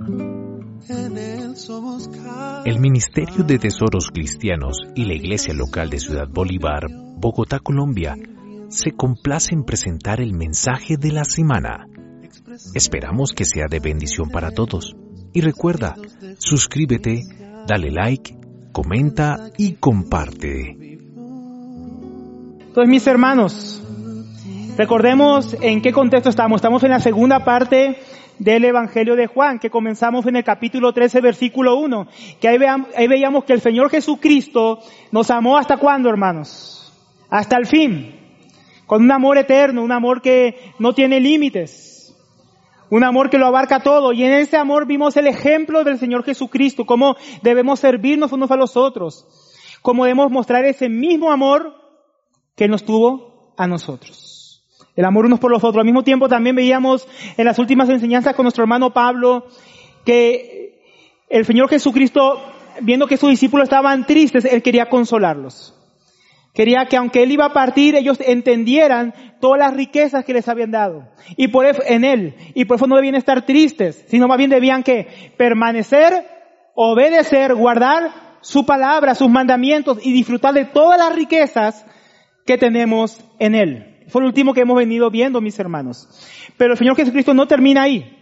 El Ministerio de Tesoros Cristianos y la Iglesia Local de Ciudad Bolívar, Bogotá, Colombia, se complace en presentar el mensaje de la semana. Esperamos que sea de bendición para todos. Y recuerda, suscríbete, dale like, comenta y comparte. Entonces, mis hermanos, recordemos en qué contexto estamos. Estamos en la segunda parte del Evangelio de Juan, que comenzamos en el capítulo 13, versículo 1, que ahí veíamos que el Señor Jesucristo nos amó ¿hasta cuándo, hermanos? Hasta el fin, con un amor eterno, un amor que no tiene límites, un amor que lo abarca todo, y en ese amor vimos el ejemplo del Señor Jesucristo, cómo debemos servirnos unos a los otros, cómo debemos mostrar ese mismo amor que Él nos tuvo a nosotros. El amor unos por los otros. Al mismo tiempo también veíamos en las últimas enseñanzas con nuestro hermano Pablo que el Señor Jesucristo, viendo que sus discípulos estaban tristes, Él quería consolarlos. Quería que aunque Él iba a partir, ellos entendieran todas las riquezas que les habían dado. Y por eso, en Él. Y por eso no debían estar tristes, sino más bien debían que permanecer, obedecer, guardar su palabra, sus mandamientos y disfrutar de todas las riquezas que tenemos en Él. Fue lo último que hemos venido viendo, mis hermanos. Pero el Señor Jesucristo no termina ahí.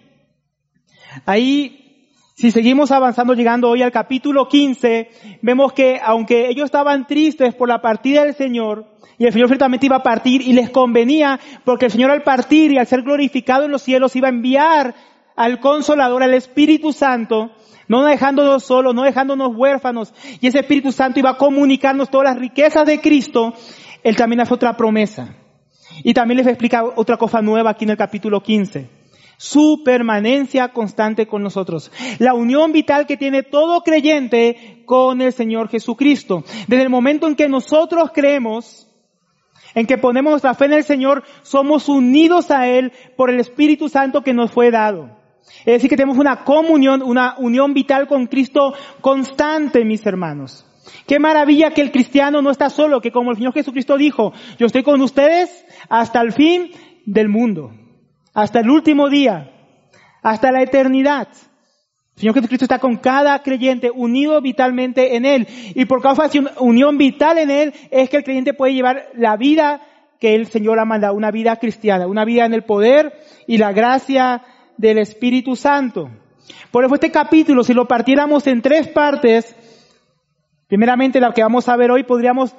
Ahí, si seguimos avanzando, llegando hoy al capítulo 15, vemos que aunque ellos estaban tristes por la partida del Señor, y el Señor ciertamente iba a partir y les convenía, porque el Señor al partir y al ser glorificado en los cielos iba a enviar al Consolador, al Espíritu Santo, no dejándonos solos, no dejándonos huérfanos, y ese Espíritu Santo iba a comunicarnos todas las riquezas de Cristo. Él también hace otra promesa. Y también les explica otra cosa nueva aquí en el capítulo 15. Su permanencia constante con nosotros. La unión vital que tiene todo creyente con el Señor Jesucristo. Desde el momento en que nosotros creemos, en que ponemos nuestra fe en el Señor, somos unidos a Él por el Espíritu Santo que nos fue dado. Es decir, que tenemos una comunión, una unión vital con Cristo constante, mis hermanos. Qué maravilla que el cristiano no está solo, que como el Señor Jesucristo dijo, yo estoy con ustedes hasta el fin del mundo, hasta el último día, hasta la eternidad. El Señor Jesucristo está con cada creyente, unido vitalmente en Él. Y por causa de su unión vital en Él, es que el creyente puede llevar la vida que el Señor ha mandado, una vida cristiana, una vida en el poder y la gracia del Espíritu Santo. Por eso este capítulo, si lo partiéramos en tres partes, primeramente, la que vamos a ver hoy, podríamos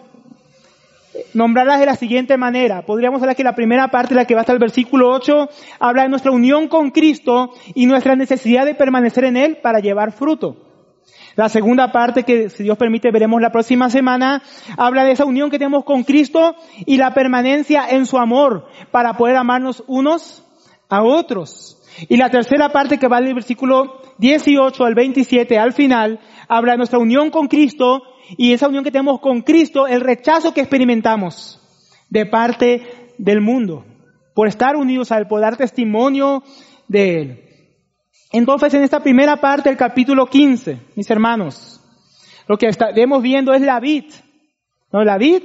nombrarlas de la siguiente manera. Podríamos hablar que la primera parte, la que va hasta el versículo 8, habla de nuestra unión con Cristo y nuestra necesidad de permanecer en Él para llevar fruto. La segunda parte, que si Dios permite veremos la próxima semana, habla de esa unión que tenemos con Cristo y la permanencia en su amor para poder amarnos unos a otros. Y la tercera parte, que va del versículo 18 al 27, al final, habla de nuestra unión con Cristo y esa unión que tenemos con Cristo, el rechazo que experimentamos de parte del mundo por estar unidos a Él, por dar testimonio de Él. Entonces, en esta primera parte del capítulo 15, mis hermanos, lo que estaremos viendo es la vid, ¿no? La vid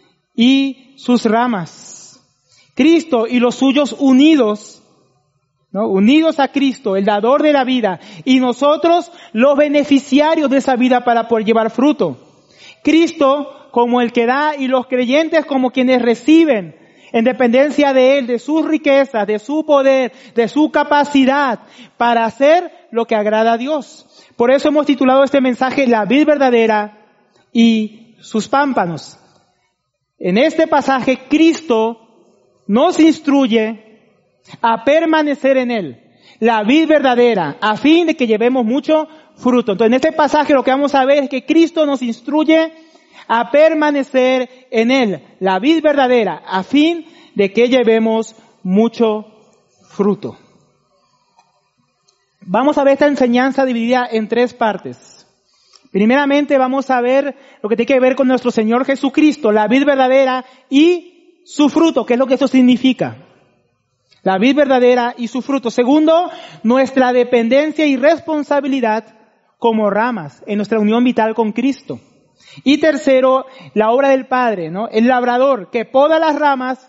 y sus ramas. Cristo y los suyos unidos, ¿no? Unidos a Cristo, el dador de la vida, y nosotros los beneficiarios de esa vida para poder llevar fruto. Cristo como el que da y los creyentes como quienes reciben en dependencia de Él, de sus riquezas, de su poder, de su capacidad para hacer lo que agrada a Dios. Por eso hemos titulado este mensaje La vid verdadera y sus pámpanos. En este pasaje Cristo nos instruye a permanecer en Él, la vid verdadera, a fin de que llevemos mucho fruto. Entonces, en este pasaje lo que vamos a ver es que Cristo nos instruye a permanecer en Él, la vid verdadera, a fin de que llevemos mucho fruto. Vamos a ver esta enseñanza dividida en tres partes. Primeramente vamos a ver lo que tiene que ver con nuestro Señor Jesucristo, la vid verdadera y su fruto, ¿qué es lo que eso significa? La vid verdadera y su fruto. Segundo, nuestra dependencia y responsabilidad como ramas en nuestra unión vital con Cristo. Y tercero, la obra del Padre, ¿no? El labrador que poda las ramas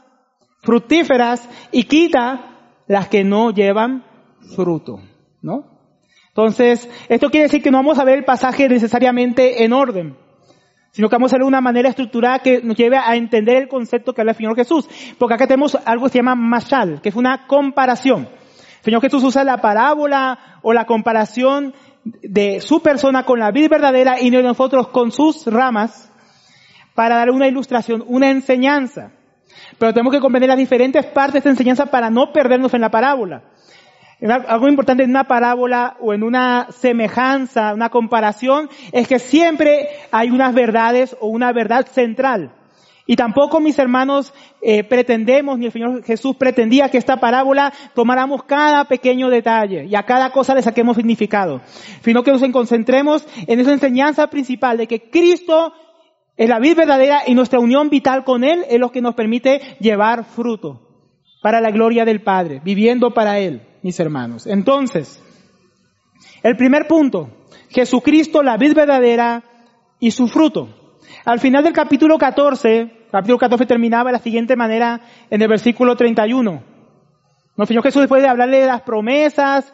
fructíferas y quita las que no llevan fruto, ¿no? Entonces, esto quiere decir que no vamos a ver el pasaje necesariamente en orden, sino que vamos a ver de una manera estructurada que nos lleve a entender el concepto que habla el Señor Jesús. Porque acá tenemos algo que se llama mashal, que es una comparación. El Señor Jesús usa la parábola o la comparación de su persona con la vid verdadera y de nosotros con sus ramas para dar una ilustración, una enseñanza. Pero tenemos que comprender las diferentes partes de esta enseñanza para no perdernos en la parábola. Algo importante en una parábola o en una semejanza, una comparación, es que siempre hay unas verdades o una verdad central. Y tampoco, mis hermanos, pretendemos, ni el Señor Jesús pretendía que esta parábola tomáramos cada pequeño detalle y a cada cosa le saquemos significado, sino que nos concentremos en esa enseñanza principal de que Cristo es la vid verdadera y nuestra unión vital con Él es lo que nos permite llevar fruto para la gloria del Padre, viviendo para Él, mis hermanos. Entonces, el primer punto, Jesucristo, la vid verdadera y su fruto. Al final del capítulo 14 terminaba de la siguiente manera en el versículo 31. El Señor Jesús, después de hablarle de las promesas,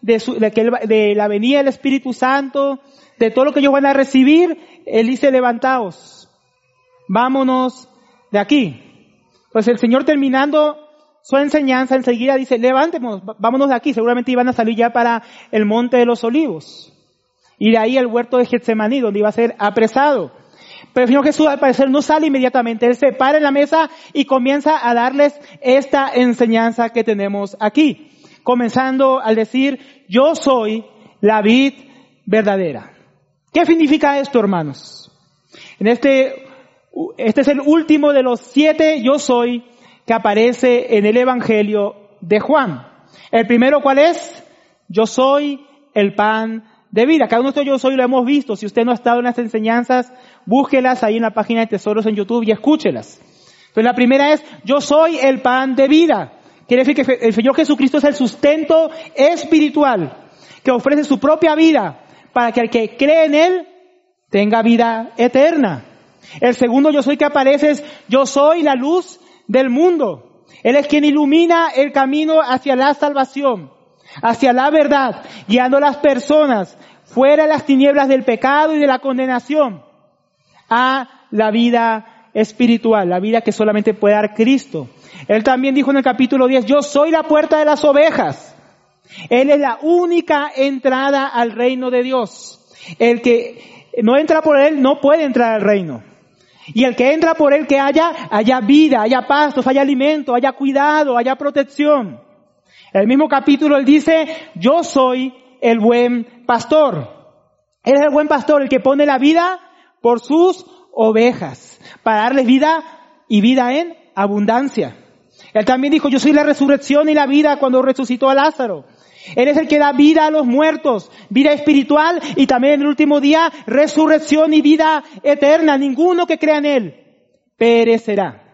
de la venida del Espíritu Santo, de todo lo que ellos van a recibir, Él dice, levantaos, vámonos de aquí. Pues el Señor, terminando su enseñanza, enseguida dice, levantémonos, vámonos de aquí. Seguramente iban a salir ya para el Monte de los Olivos. Y de ahí el huerto de Getsemaní, donde iba a ser apresado. Pero el Señor Jesús, al parecer, no sale inmediatamente. Él se para en la mesa y comienza a darles esta enseñanza que tenemos aquí. Comenzando al decir, yo soy la vid verdadera. ¿Qué significa esto, hermanos? Este es el último de los 7 yo soy que aparece en el Evangelio de Juan. El primero, ¿cuál es? Yo soy el pan de vida. Cada uno de estos yo soy lo hemos visto. Si usted no ha estado en las enseñanzas, búsquelas ahí en la página de Tesoros en YouTube y escúchelas. Entonces la primera es, yo soy el pan de vida. Quiere decir que el Señor Jesucristo es el sustento espiritual que ofrece su propia vida para que el que cree en Él tenga vida eterna. El segundo yo soy que aparece es, yo soy la luz del mundo. Él es quien ilumina el camino hacia la salvación, hacia la verdad, guiando a las personas fuera de las tinieblas del pecado y de la condenación a la vida espiritual, la vida que solamente puede dar Cristo. Él también dijo en el capítulo 10, yo soy la puerta de las ovejas. Él es la única entrada al reino de Dios. El que no entra por Él no puede entrar al reino. Y el que entra por Él, que haya vida, haya pastos, haya alimento, haya cuidado, haya protección. En el mismo capítulo Él dice, yo soy el buen pastor. Él es el buen pastor, el que pone la vida por sus ovejas, para darles vida y vida en abundancia. Él también dijo, yo soy la resurrección y la vida cuando resucitó a Lázaro. Él es el que da vida a los muertos, vida espiritual y también en el último día resurrección y vida eterna. Ninguno que crea en Él perecerá,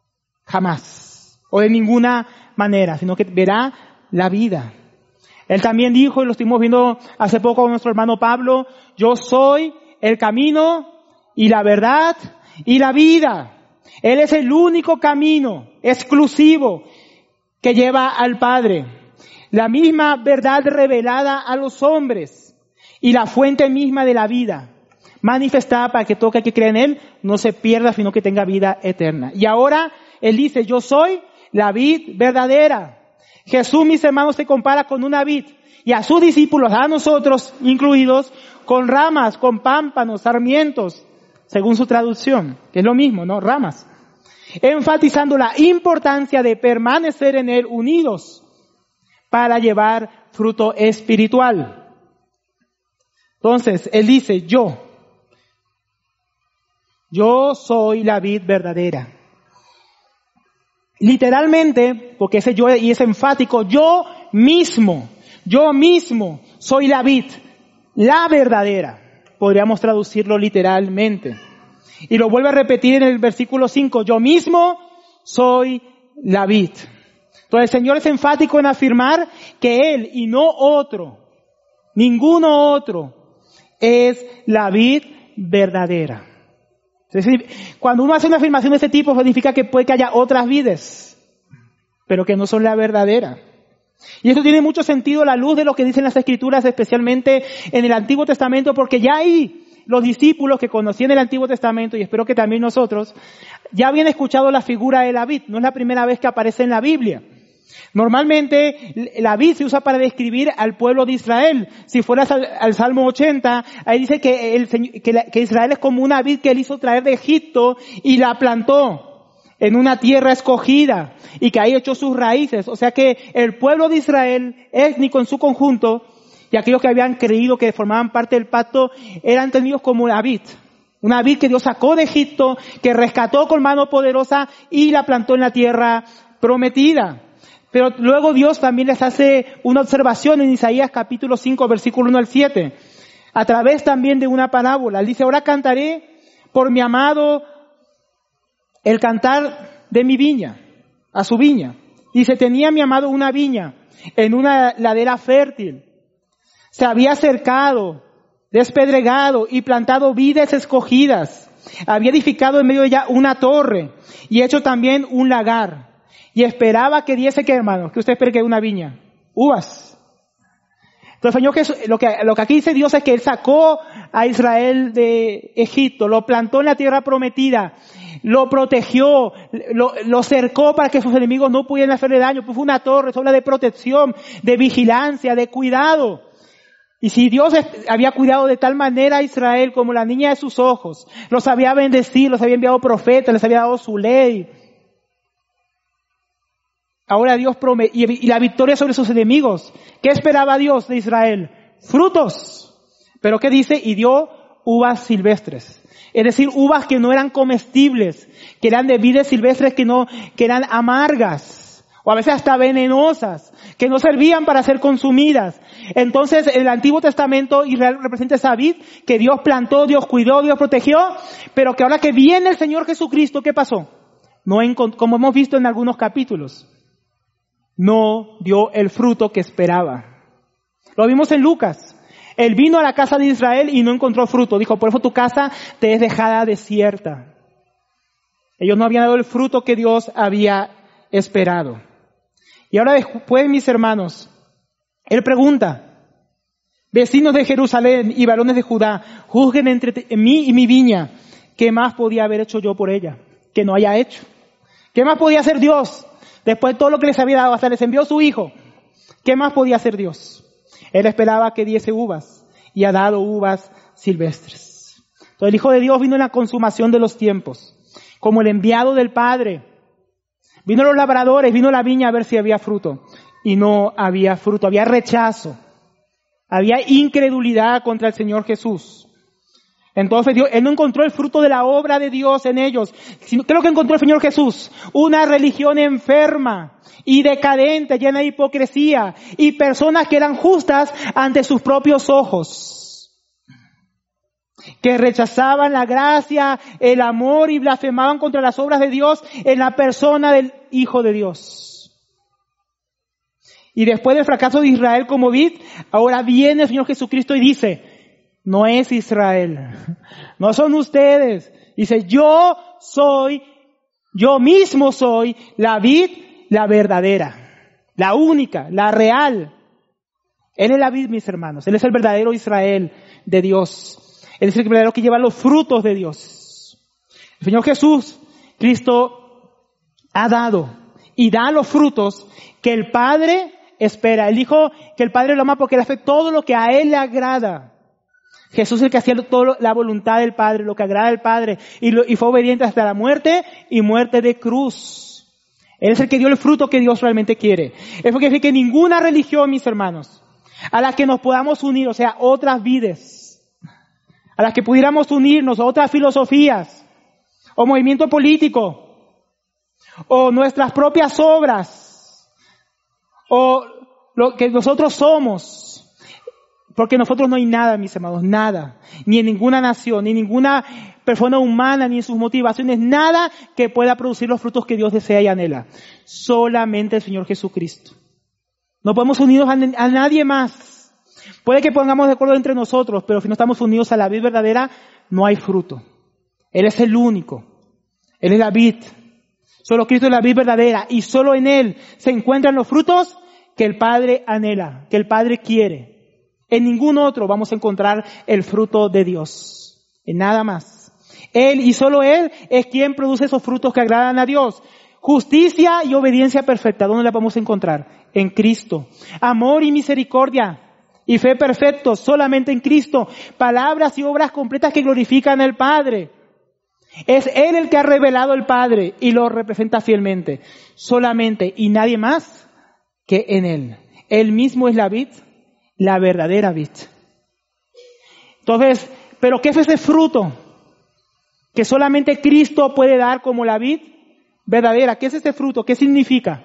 jamás, o de ninguna manera, sino que verá la vida. Él también dijo, y lo estuvimos viendo hace poco con nuestro hermano Pablo, yo soy el camino y la verdad y la vida. Él es el único camino exclusivo que lleva al Padre. La misma verdad revelada a los hombres y la fuente misma de la vida, manifestada para que todo aquel que cree en Él no se pierda, sino que tenga vida eterna. Y ahora Él dice, yo soy la vid verdadera. Jesús, mis hermanos, se compara con una vid y a sus discípulos, a nosotros incluidos, con ramas, con pámpanos, sarmientos, según su traducción, que es lo mismo, ¿no? Ramas. Enfatizando la importancia de permanecer en Él unidos para llevar fruto espiritual. Entonces, Él dice, yo soy la vid verdadera. Literalmente, porque ese yo y es enfático, yo mismo soy la vid, la verdadera. Podríamos traducirlo literalmente. Y lo vuelve a repetir en el versículo 5, yo mismo soy la vid. Entonces el Señor es enfático en afirmar que Él y no otro, ninguno otro, es la vid verdadera. Es decir, cuando uno hace una afirmación de este tipo, significa que puede que haya otras vides, pero que no son la verdadera. Y esto tiene mucho sentido a la luz de lo que dicen las Escrituras, especialmente en el Antiguo Testamento, porque ya ahí los discípulos que conocían el Antiguo Testamento, y espero que también nosotros, ya habían escuchado la figura de la vid. No es la primera vez que aparece en la Biblia. Normalmente la vid se usa para describir al pueblo de Israel. Si fueras al Salmo 80, ahí dice que Israel es como una vid que él hizo traer de Egipto y la plantó en una tierra escogida y que ahí echó sus raíces. O sea que el pueblo de Israel, étnico en su conjunto, y aquellos que habían creído que formaban parte del pacto, eran entendidos como la vid. Una vid que Dios sacó de Egipto, que rescató con mano poderosa y la plantó en la tierra prometida. Pero luego Dios también les hace una observación en Isaías capítulo 5, versículo 1 al 7, a través también de una parábola. Él dice, ahora cantaré por mi amado el cantar de mi viña, a su viña. Dice, tenía mi amado una viña en una ladera fértil. Se había cercado, despedregado y plantado vides escogidas. Había edificado en medio de ella una torre y hecho también un lagar. Y esperaba que diese, ¿qué, hermanos? Que usted espere que una viña. Uvas. Entonces, Señor, que lo que aquí dice Dios es que Él sacó a Israel de Egipto, lo plantó en la tierra prometida, lo protegió, lo cercó para que sus enemigos no pudieran hacerle daño. Pues fue una torre, habla de protección, de vigilancia, de cuidado. Y si Dios había cuidado de tal manera a Israel como la niña de sus ojos, los había bendecido, los había enviado profetas, les había dado su ley. Ahora Dios promete, y la victoria sobre sus enemigos. ¿Qué esperaba Dios de Israel? Frutos. Pero ¿qué dice? Y dio uvas silvestres. Es decir, uvas que no eran comestibles, que eran de vides silvestres que eran amargas, o a veces hasta venenosas, que no servían para ser consumidas. Entonces, en el Antiguo Testamento, Israel representa esa vid que Dios plantó, Dios cuidó, Dios protegió, pero que ahora que viene el Señor Jesucristo, ¿qué pasó? Como hemos visto en algunos capítulos, no dio el fruto que esperaba. Lo vimos en Lucas. Él vino a la casa de Israel y no encontró fruto. Dijo, por eso tu casa te es dejada desierta. Ellos no habían dado el fruto que Dios había esperado. Y ahora después, mis hermanos, Él pregunta, vecinos de Jerusalén y varones de Judá, juzguen entre mí y mi viña. ¿Qué más podía haber hecho yo por ella que no haya hecho? ¿Qué más podía hacer Dios? Después de todo lo que les había dado, hasta les envió su hijo. ¿Qué más podía hacer Dios? Él esperaba que diese uvas y ha dado uvas silvestres. Entonces el Hijo de Dios vino en la consumación de los tiempos, como el enviado del Padre. Vino los labradores, vino la viña a ver si había fruto. Y no había fruto, había rechazo. Había incredulidad contra el Señor Jesús. Entonces Él no encontró el fruto de la obra de Dios en ellos. ¿Qué es lo que encontró el Señor Jesús? Una religión enferma y decadente, llena de hipocresía, y personas que eran justas ante sus propios ojos, que rechazaban la gracia, el amor y blasfemaban contra las obras de Dios en la persona del Hijo de Dios. Y después del fracaso de Israel como vid, ahora viene el Señor Jesucristo y dice, no es Israel, no son ustedes. Dice, yo mismo soy la vid, la verdadera, la única, la real. Él es la vid, mis hermanos. Él es el verdadero Israel de Dios. Él es el verdadero que lleva los frutos de Dios. El Señor Jesús, Cristo, ha dado y da los frutos que el Padre espera. Él dijo que el Padre lo ama porque Él hace todo lo que a Él le agrada. Jesús es el que hacía toda la voluntad del Padre, lo que agrada al Padre, y fue obediente hasta la muerte y muerte de cruz. Él es el que dio el fruto que Dios realmente quiere. Eso quiere decir que ninguna religión, mis hermanos, a la que nos podamos unir, o sea, otras vides, a las que pudiéramos unirnos, otras filosofías, o movimiento político, o nuestras propias obras, o lo que nosotros somos, porque nosotros no hay nada, mis hermanos, nada, ni en ninguna nación, ni en ninguna persona humana, ni en sus motivaciones, nada que pueda producir los frutos que Dios desea y anhela. Solamente el Señor Jesucristo. No podemos unirnos a nadie más. Puede que pongamos de acuerdo entre nosotros, pero si no estamos unidos a la vid verdadera, no hay fruto. Él es el único. Él es la vid. Solo Cristo es la vid verdadera y solo en Él se encuentran los frutos que el Padre anhela, que el Padre quiere. En ningún otro vamos a encontrar el fruto de Dios. En nada más. Él y solo Él es quien produce esos frutos que agradan a Dios. Justicia y obediencia perfecta. ¿Dónde la vamos a encontrar? En Cristo. Amor y misericordia y fe perfectos solamente en Cristo. Palabras y obras completas que glorifican al Padre. Es Él el que ha revelado el Padre y lo representa fielmente. Solamente y nadie más que en Él. Él mismo es la vid, la verdadera vid. Entonces, ¿pero qué es ese fruto que solamente Cristo puede dar como la vid verdadera? ¿Qué es ese fruto? ¿Qué significa?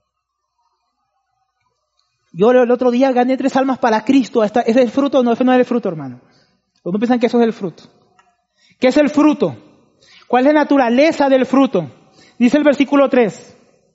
Yo el otro día gané 3 almas para Cristo. ¿Ese es el fruto? No, ese no es el fruto, hermano. ¿Uno piensan que eso es el fruto? ¿Qué es el fruto? ¿Cuál es la naturaleza del fruto? Dice el versículo 3.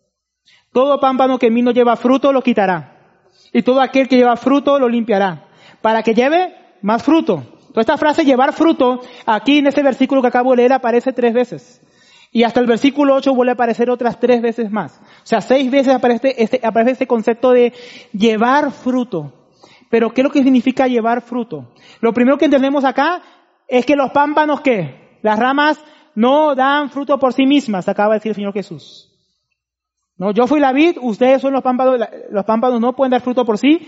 Todo pámpano que en mí no lleva fruto lo quitará. Y todo aquel que lleva fruto lo limpiará. Para que lleve más fruto. Entonces esta frase, llevar fruto, aquí en ese versículo que acabo de leer aparece 3 veces. Y hasta el versículo 8 vuelve a aparecer otras 3 veces más. O sea, 6 veces aparece este concepto de llevar fruto. Pero ¿qué es lo que significa llevar fruto? Lo primero que entendemos acá es que los pámpanos, ¿qué? Las ramas no dan fruto por sí mismas, acaba de decir el Señor Jesús. No, yo fui la vid, ustedes son los pámpanos no pueden dar fruto por sí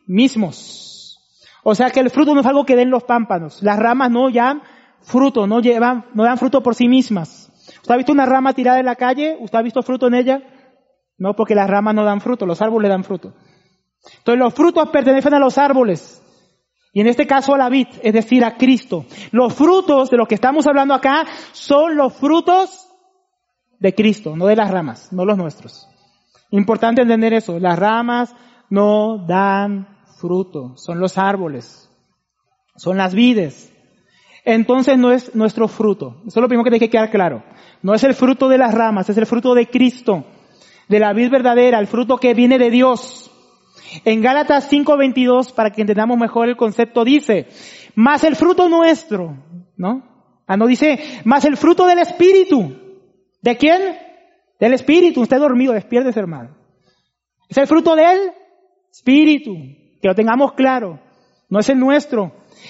mismos. O sea que el fruto no es algo que den los pámpanos. Las ramas no dan fruto, no dan fruto por sí mismas. ¿Usted ha visto una rama tirada en la calle? ¿Usted ha visto fruto en ella? No, porque las ramas no dan fruto, los árboles dan fruto. Entonces los frutos pertenecen a los árboles. Y en este caso a la vid, es decir, a Cristo. Los frutos de los que estamos hablando acá son los frutos de Cristo, no de las ramas, no los nuestros. Importante entender eso. Las ramas no dan fruto, son los árboles, son las vides. Entonces no es nuestro fruto. Eso es lo primero que tiene que quedar claro. No es el fruto de las ramas, es el fruto de Cristo, de la vid verdadera, el fruto que viene de Dios. En Gálatas 5:22, para que entendamos mejor el concepto, dice, más el fruto nuestro, ¿no? No dice, más el fruto del Espíritu. ¿De quién? Del Espíritu. Usted dormido, despiértese, hermano. Es el fruto del Espíritu. Que lo tengamos claro. No es el nuestro.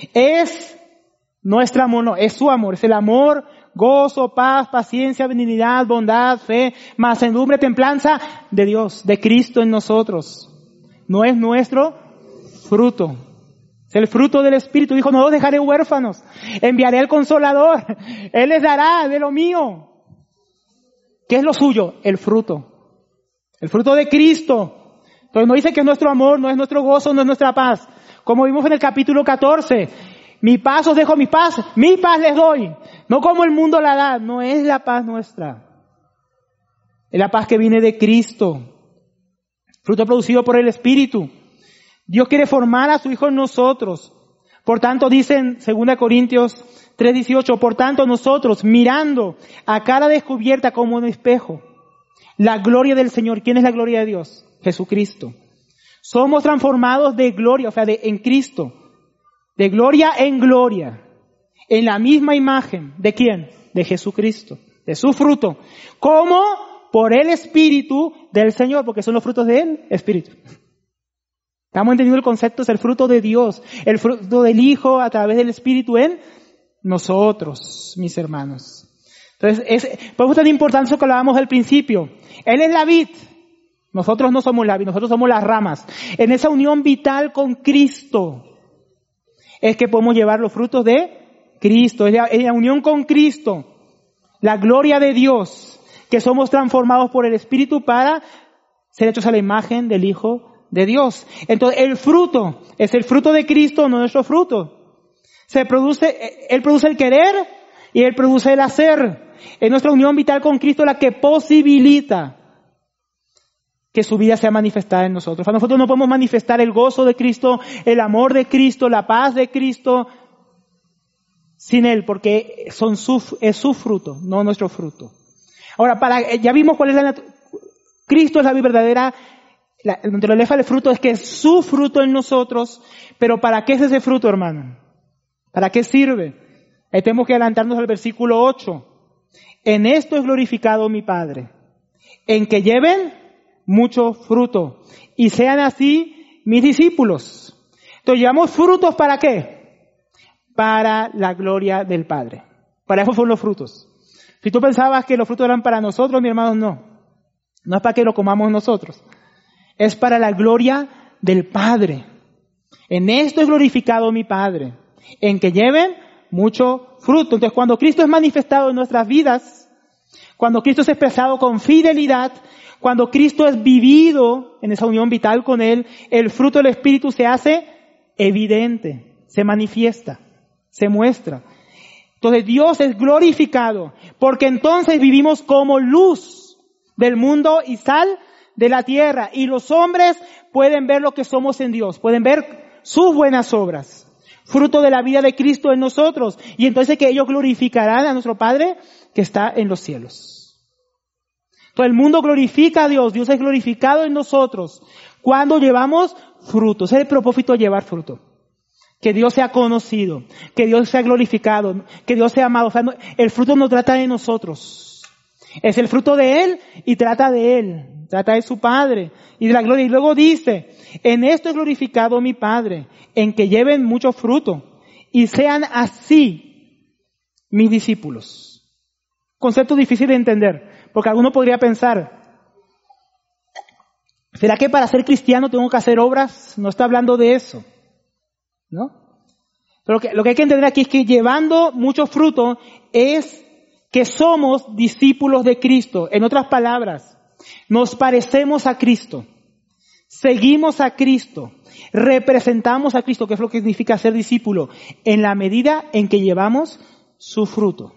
Es nuestro amor, no, es su amor. Es el amor, gozo, paz, paciencia, benignidad, bondad, fe, mansedumbre, templanza de Dios, de Cristo en nosotros. No es nuestro fruto. Es el fruto del Espíritu. Dijo, no los dejaré huérfanos. Enviaré al Consolador. Él les dará de lo mío. ¿Qué es lo suyo? El fruto. El fruto de Cristo. Entonces no dice que es nuestro amor, no es nuestro gozo, no es nuestra paz. Como vimos en el capítulo 14. Mi paz os dejo, mi paz les doy. No como el mundo la da. No es la paz nuestra. Es la paz que viene de Cristo. Fruto producido por el Espíritu. Dios quiere formar a su Hijo en nosotros. Por tanto, dice en 2 Corintios 3:18, por tanto nosotros, mirando a cara descubierta como en espejo, la gloria del Señor. ¿Quién es la gloria de Dios? Jesucristo. Somos transformados de gloria, o sea, en Cristo. De gloria en gloria. En la misma imagen. ¿De quién? De Jesucristo. De su fruto. ¿Cómo? Por el Espíritu del Señor, porque son los frutos de Él, Espíritu. Estamos entendiendo el concepto, es el fruto de Dios, el fruto del Hijo a través del Espíritu en nosotros, mis hermanos. Entonces, por eso es tan importante eso que hablábamos al principio. Él es la vid, nosotros no somos la vid, nosotros somos las ramas. En esa unión vital con Cristo es que podemos llevar los frutos de Cristo, es la unión con Cristo, la gloria de Dios, que somos transformados por el Espíritu para ser hechos a la imagen del Hijo de Dios. Entonces, el fruto es el fruto de Cristo, no nuestro fruto. Él produce el querer y Él produce el hacer. Es nuestra unión vital con Cristo la que posibilita que su vida sea manifestada en nosotros. Para nosotros no podemos manifestar el gozo de Cristo, el amor de Cristo, la paz de Cristo sin Él, porque es su fruto, no nuestro fruto. Ahora, ya vimos cuál es Cristo es la vida verdadera. La naturaleza del fruto es que es su fruto en nosotros. Pero ¿para qué es ese fruto, hermano? ¿Para qué sirve? Ahí tenemos que adelantarnos al versículo 8. En esto es glorificado mi Padre, en que lleven mucho fruto y sean así mis discípulos. Entonces, llevamos frutos ¿para qué? Para la gloria del Padre. Para eso son los frutos. Si tú pensabas que los frutos eran para nosotros, mi hermano, no. No es para que lo comamos nosotros. Es para la gloria del Padre. En esto es glorificado mi Padre, en que lleven mucho fruto. Entonces, cuando Cristo es manifestado en nuestras vidas, cuando Cristo es expresado con fidelidad, cuando Cristo es vivido en esa unión vital con Él, el fruto del Espíritu se hace evidente, se manifiesta, se muestra. Entonces Dios es glorificado, porque entonces vivimos como luz del mundo y sal de la tierra, y los hombres pueden ver lo que somos en Dios, pueden ver sus buenas obras, fruto de la vida de Cristo en nosotros, y entonces que ellos glorificarán a nuestro Padre que está en los cielos. Entonces el mundo glorifica a Dios, Dios es glorificado en nosotros cuando llevamos fruto. Ese es el propósito de llevar fruto. Que Dios sea conocido, que Dios sea glorificado, que Dios sea amado. O sea, el fruto no trata de nosotros. Es el fruto de Él y trata de Él. Trata de su Padre y de la gloria. Y luego dice, en esto es glorificado mi Padre, en que lleven mucho fruto y sean así mis discípulos. Concepto difícil de entender, porque alguno podría pensar, ¿será que para ser cristiano tengo que hacer obras? No está hablando de eso, ¿no? Pero lo que hay que entender aquí es que llevando mucho fruto es que somos discípulos de Cristo. En otras palabras, nos parecemos a Cristo, seguimos a Cristo, representamos a Cristo, que es lo que significa ser discípulo, en la medida en que llevamos su fruto.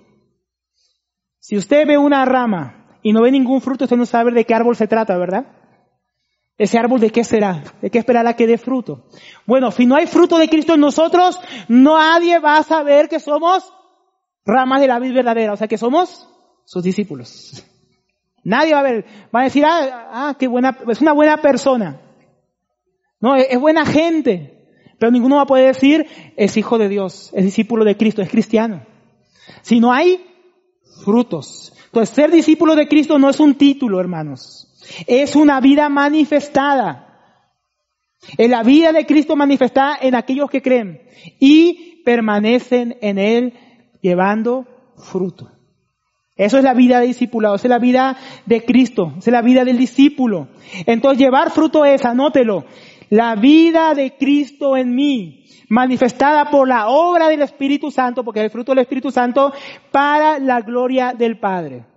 Si usted ve una rama y no ve ningún fruto, usted no sabe de qué árbol se trata, ¿verdad? ¿Ese árbol de qué será? ¿De qué esperará que dé fruto? Bueno, si no hay fruto de Cristo en nosotros, nadie va a saber que somos ramas de la vid verdadera, o sea que somos sus discípulos. Nadie va a ver, va a decir, qué buena, es una buena persona. No, es buena gente. Pero ninguno va a poder decir, es hijo de Dios, es discípulo de Cristo, es cristiano. Si no hay frutos. Entonces, ser discípulo de Cristo no es un título, hermanos. Es una vida manifestada. Es la vida de Cristo manifestada en aquellos que creen y permanecen en Él llevando fruto. Eso es la vida de discipulado, esa es la vida de Cristo, esa es la vida del discípulo. Entonces llevar fruto es, anótelo, la vida de Cristo en mí, manifestada por la obra del Espíritu Santo, porque es el fruto del Espíritu Santo, para la gloria del Padre.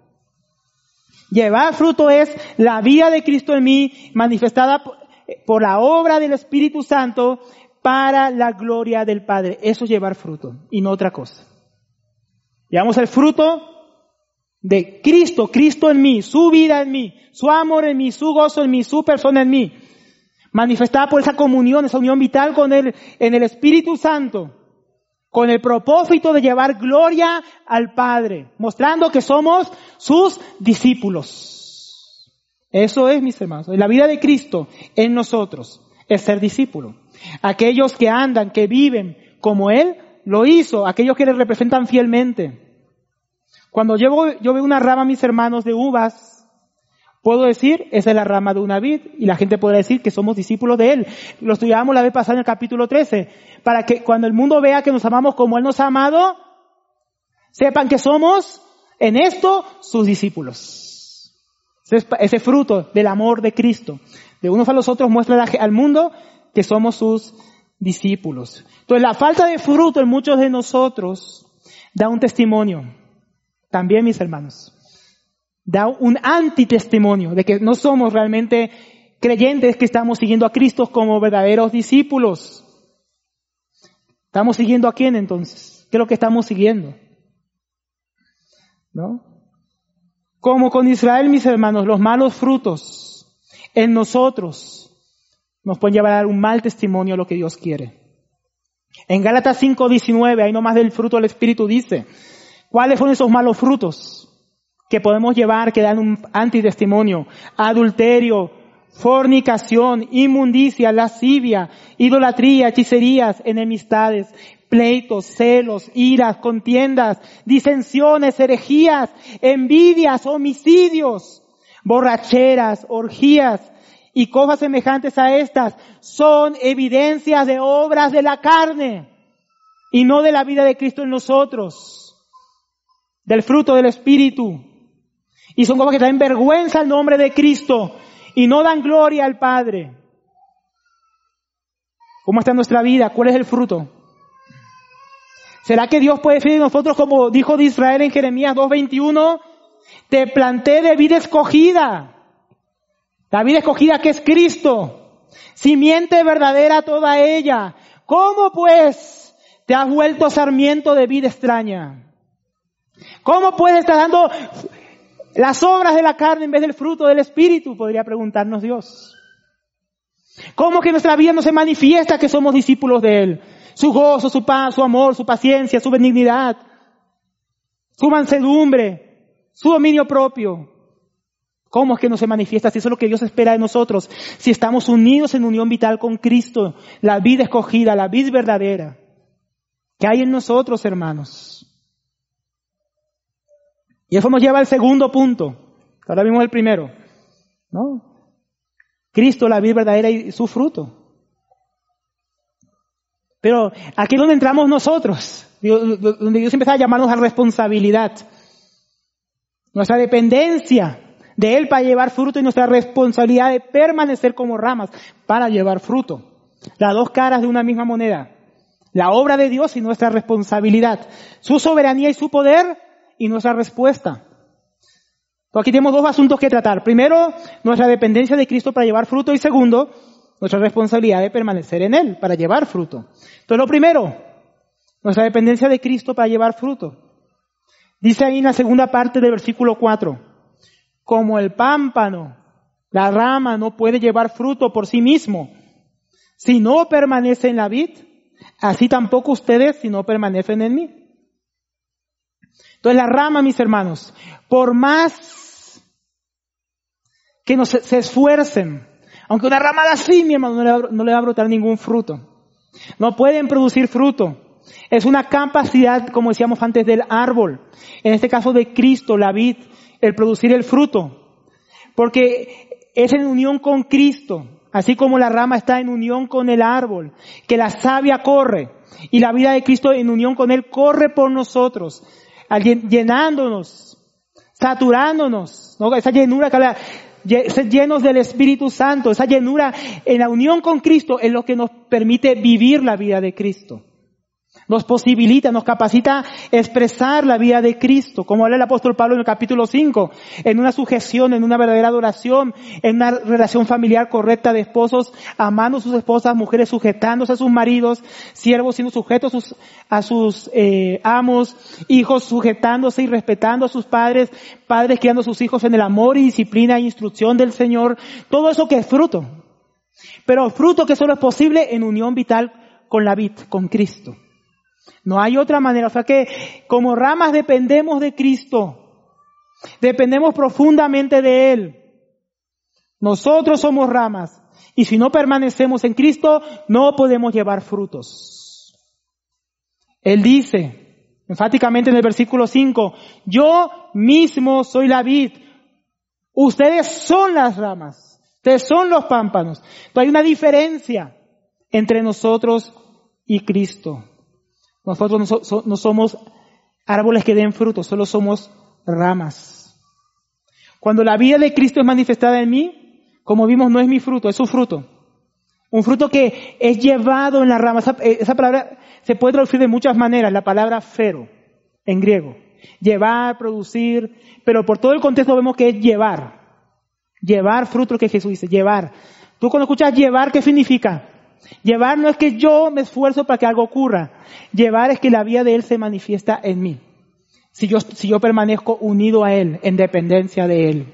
Llevar fruto es la vida de Cristo en mí, manifestada por la obra del Espíritu Santo, para la gloria del Padre. Eso es llevar fruto, y no otra cosa. Llevamos el fruto de Cristo, Cristo en mí, su vida en mí, su amor en mí, su gozo en mí, su persona en mí, manifestada por esa comunión, esa unión vital con Él, en el Espíritu Santo, con el propósito de llevar gloria al Padre, mostrando que somos sus discípulos. Eso es, mis hermanos, la vida de Cristo en nosotros, es ser discípulo. Aquellos que andan, que viven como Él lo hizo, aquellos que le representan fielmente. Cuando yo veo una rama, mis hermanos, de uvas, puedo decir, esa es la rama de una vid, y la gente podrá decir que somos discípulos de Él. Lo estudiábamos la vez pasada en el capítulo 13, para que cuando el mundo vea que nos amamos como Él nos ha amado, sepan que somos, en esto, sus discípulos. Ese fruto del amor de Cristo, de unos a los otros, muestra al mundo que somos sus discípulos. Entonces, la falta de fruto en muchos de nosotros da un testimonio. También, mis hermanos, da un antitestimonio de que no somos realmente creyentes, que estamos siguiendo a Cristo como verdaderos discípulos. ¿Estamos siguiendo a quién entonces? ¿Qué es lo que estamos siguiendo? ¿No? Como con Israel, mis hermanos, los malos frutos en nosotros nos pueden llevar a dar un mal testimonio a lo que Dios quiere. En Gálatas 5:19, ahí nomás del fruto del Espíritu dice, ¿cuáles son esos malos frutos que podemos llevar, que dan un antitestimonio? Adulterio, fornicación, inmundicia, lascivia, idolatría, hechicerías, enemistades, pleitos, celos, iras, contiendas, disensiones, herejías, envidias, homicidios, borracheras, orgías y cosas semejantes a estas son evidencias de obras de la carne y no de la vida de Cristo en nosotros, del fruto del Espíritu. Y son cosas que traen vergüenza al nombre de Cristo y no dan gloria al Padre. ¿Cómo está nuestra vida? ¿Cuál es el fruto? ¿Será que Dios puede decir de nosotros, como dijo de Israel en Jeremías 2:21? Te planté de vid escogida. La vid escogida que es Cristo. Simiente verdadera toda ella. ¿Cómo pues te has vuelto sarmiento de vid extraña? ¿Cómo pues estás dando las obras de la carne en vez del fruto del Espíritu? Podría preguntarnos Dios. ¿Cómo que nuestra vida no se manifiesta que somos discípulos de Él? Su gozo, su paz, su amor, su paciencia, su benignidad, su mansedumbre, su dominio propio. ¿Cómo es que no se manifiesta? Si eso es lo que Dios espera de nosotros. Si estamos unidos en unión vital con Cristo, la vida escogida, la vida verdadera, que hay en nosotros, hermanos. Y eso nos lleva al segundo punto. Ahora vimos el primero, ¿no? Cristo, la vida verdadera y su fruto. Pero aquí es donde entramos nosotros, donde Dios empieza a llamarnos a responsabilidad. Nuestra dependencia de Él para llevar fruto y nuestra responsabilidad de permanecer como ramas para llevar fruto. Las dos caras de una misma moneda. La obra de Dios y nuestra responsabilidad. Su soberanía y su poder y nuestra respuesta. Entonces aquí tenemos dos asuntos que tratar. Primero, nuestra dependencia de Cristo para llevar fruto y segundo, nuestra responsabilidad de permanecer en Él para llevar fruto. Entonces lo primero, nuestra dependencia de Cristo para llevar fruto. Dice ahí en la segunda parte del versículo 4, como el pámpano, la rama no puede llevar fruto por sí mismo, si no permanece en la vid, así tampoco ustedes si no permanecen en mí. Entonces la rama, mis hermanos, por más que se esfuercen, aunque una rama así, mi hermano, no le va a brotar ningún fruto. No pueden producir fruto. Es una capacidad, como decíamos antes, del árbol. En este caso de Cristo, la vid, el producir el fruto. Porque es en unión con Cristo, así como la rama está en unión con el árbol, que la savia corre. Y la vida de Cristo en unión con Él corre por nosotros, llenándonos, saturándonos, ¿no? Esa llenura ser llenos del Espíritu Santo, esa llenura en la unión con Cristo es lo que nos permite vivir la vida de Cristo. Nos posibilita, nos capacita expresar la vida de Cristo, como habla el apóstol Pablo en el capítulo 5, en una sujeción, en una verdadera adoración, en una relación familiar correcta de esposos, amando a sus esposas, mujeres sujetándose a sus maridos, siervos siendo sujetos a sus amos, hijos sujetándose y respetando a sus padres, padres criando a sus hijos en el amor y disciplina e instrucción del Señor. Todo eso que es fruto. Pero fruto que solo es posible en unión vital con la vid, con Cristo. No hay otra manera. O sea que como ramas dependemos de Cristo. Dependemos profundamente de Él. Nosotros somos ramas. Y si no permanecemos en Cristo, no podemos llevar frutos. Él dice, enfáticamente en el versículo 5, yo mismo soy la vid. Ustedes son las ramas. Ustedes son los pámpanos. Entonces hay una diferencia entre nosotros y Cristo. Nosotros no somos árboles que den fruto, solo somos ramas. Cuando la vida de Cristo es manifestada en mí, como vimos, no es mi fruto, es su fruto. Un fruto que es llevado en la rama. Esa palabra se puede traducir de muchas maneras, la palabra fero, en griego. Llevar, producir, pero por todo el contexto vemos que es llevar. Llevar fruto, lo que Jesús dice, llevar. Tú cuando escuchas llevar, ¿qué significa? Llevar no es que yo me esfuerzo para que algo ocurra. Llevar es que la vida de Él se manifiesta en mí. Si yo permanezco unido a Él, en dependencia de Él.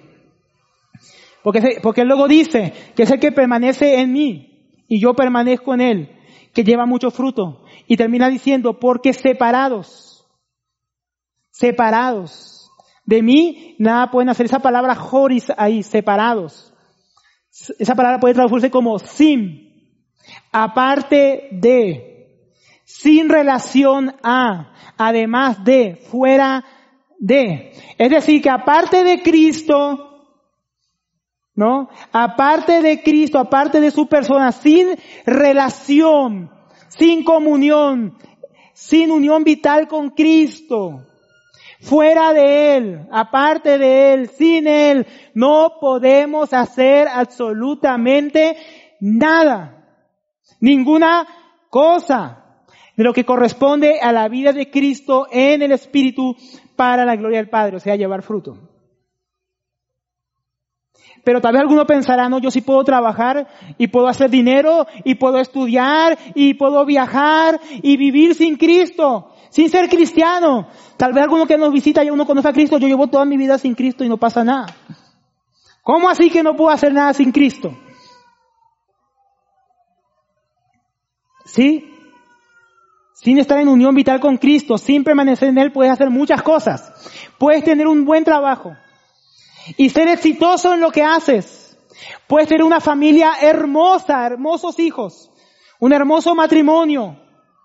Porque Él luego dice que es el que permanece en mí y yo permanezco en Él, que lleva mucho fruto. Y termina diciendo, porque separados de mí, nada pueden hacer. Esa palabra joris ahí, separados. Esa palabra puede traducirse como sim. Aparte de, sin relación a, además de, fuera de. Es decir, que aparte de Cristo, ¿no? Aparte de Cristo, aparte de su persona, sin relación, sin comunión, sin unión vital con Cristo, fuera de Él, aparte de Él, sin Él, no podemos hacer absolutamente nada, ninguna cosa de lo que corresponde a la vida de Cristo en el Espíritu para la gloria del Padre, o sea, llevar fruto. Pero tal vez alguno pensará, no, yo sí puedo trabajar y puedo hacer dinero y puedo estudiar y puedo viajar y vivir sin Cristo, sin ser cristiano. Tal vez alguno que nos visita y uno conoce a Cristo, yo llevo toda mi vida sin Cristo y no pasa nada. ¿Cómo así que no puedo hacer nada sin Cristo? ¿Sí? Sin estar en unión vital con Cristo, sin permanecer en Él, puedes hacer muchas cosas. Puedes tener un buen trabajo y ser exitoso en lo que haces. Puedes tener una familia hermosa, hermosos hijos, un hermoso matrimonio.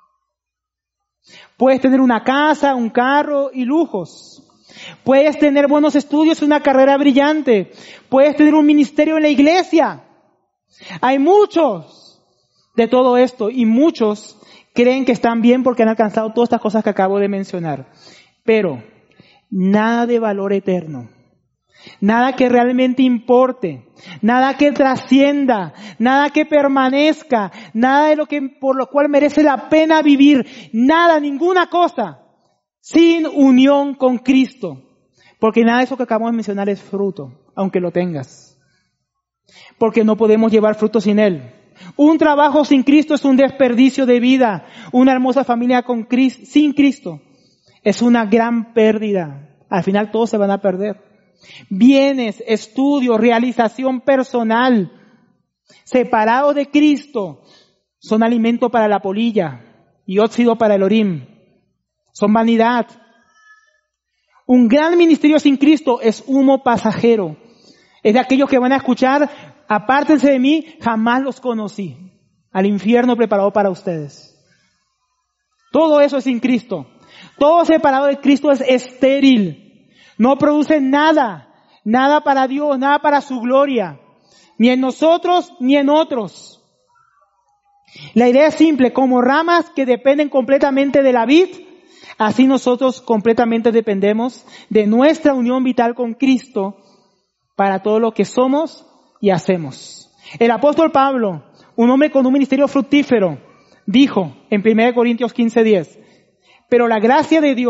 Puedes tener una casa, un carro y lujos. Puedes tener buenos estudios y una carrera brillante. Puedes tener un ministerio en la iglesia. Hay muchos de todo esto y muchos creen que están bien porque han alcanzado todas estas cosas que acabo de mencionar. Pero nada de valor eterno. Nada que realmente importe, nada que trascienda, nada que permanezca, nada de lo que por lo cual merece la pena vivir, nada, ninguna cosa, sin unión con Cristo. Porque nada de eso que acabamos de mencionar es fruto, aunque lo tengas. Porque no podemos llevar fruto sin Él. Un trabajo sin Cristo es un desperdicio de vida. Una hermosa familia sin Cristo es una gran pérdida. Al final todos se van a perder. Bienes, estudio, realización personal, separados de Cristo, son alimento para la polilla y óxido para el orín. Son vanidad. Un gran ministerio sin Cristo es humo pasajero. Es de aquellos que van a escuchar, apártense de mí, jamás los conocí. Al infierno preparado para ustedes. Todo eso es sin Cristo. Todo separado de Cristo es estéril. No produce nada, nada para Dios, nada para su gloria, ni en nosotros ni en otros. La idea es simple, como ramas que dependen completamente de la vid, así nosotros completamente dependemos de nuestra unión vital con Cristo para todo lo que somos y hacemos. El apóstol Pablo, un hombre con un ministerio fructífero, dijo en 1 Corintios 15:10, pero por la gracia de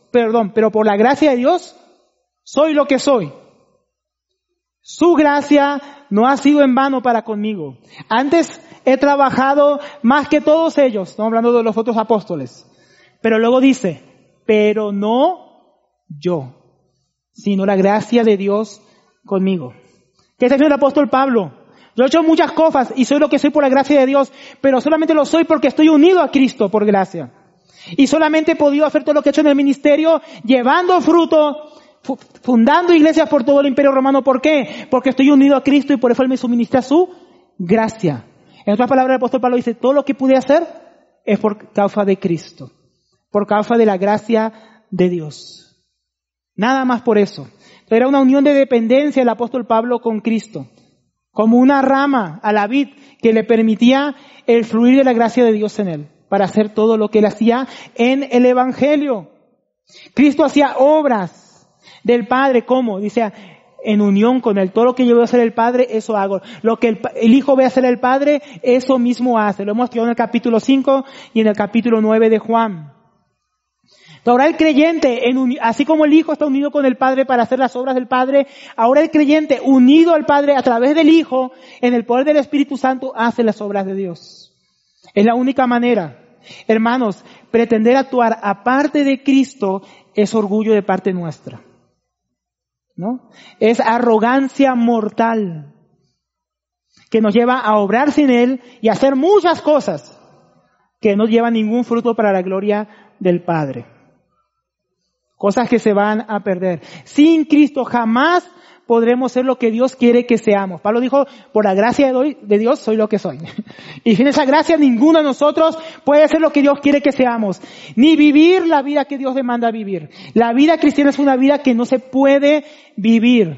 Dios, soy lo que soy. Su gracia no ha sido en vano para conmigo. Antes he trabajado más que todos ellos. Estamos hablando de los otros apóstoles. Pero luego dice, pero no yo, sino la gracia de Dios conmigo. ¿Qué está diciendo el apóstol Pablo? Yo he hecho muchas cosas y soy lo que soy por la gracia de Dios, pero solamente lo soy porque estoy unido a Cristo por gracia. Y solamente he podido hacer todo lo que he hecho en el ministerio, llevando fruto, fundando iglesias por todo el Imperio Romano. ¿Por qué? Porque estoy unido a Cristo y por eso Él me suministra su gracia. En otras palabras, el apóstol Pablo dice, todo lo que pude hacer es por causa de Cristo, por causa de la gracia de Dios. Nada más por eso. Era una unión de dependencia el apóstol Pablo con Cristo, como una rama a la vid que le permitía el fluir de la gracia de Dios en él, para hacer todo lo que él hacía en el Evangelio. Cristo hacía obras del Padre, ¿cómo? Dice, en unión con Él. Todo lo que yo veo hacer el Padre, eso hago. Lo que el Hijo ve hacer el Padre, eso mismo hace. Lo hemos estudiado en el capítulo 5 y en el capítulo 9 de Juan. Ahora el creyente, así como el Hijo está unido con el Padre para hacer las obras del Padre, ahora el creyente, unido al Padre a través del Hijo, en el poder del Espíritu Santo, hace las obras de Dios. Es la única manera. Hermanos, pretender actuar aparte de Cristo es orgullo de parte nuestra, ¿no? Es arrogancia mortal que nos lleva a obrar sin Él y a hacer muchas cosas que no llevan ningún fruto para la gloria del Padre. Cosas que se van a perder. Sin Cristo jamás podremos ser lo que Dios quiere que seamos. Pablo dijo, por la gracia de Dios soy lo que soy. Y sin esa gracia ninguno de nosotros puede ser lo que Dios quiere que seamos. Ni vivir la vida que Dios demanda vivir. La vida cristiana es una vida que no se puede vivir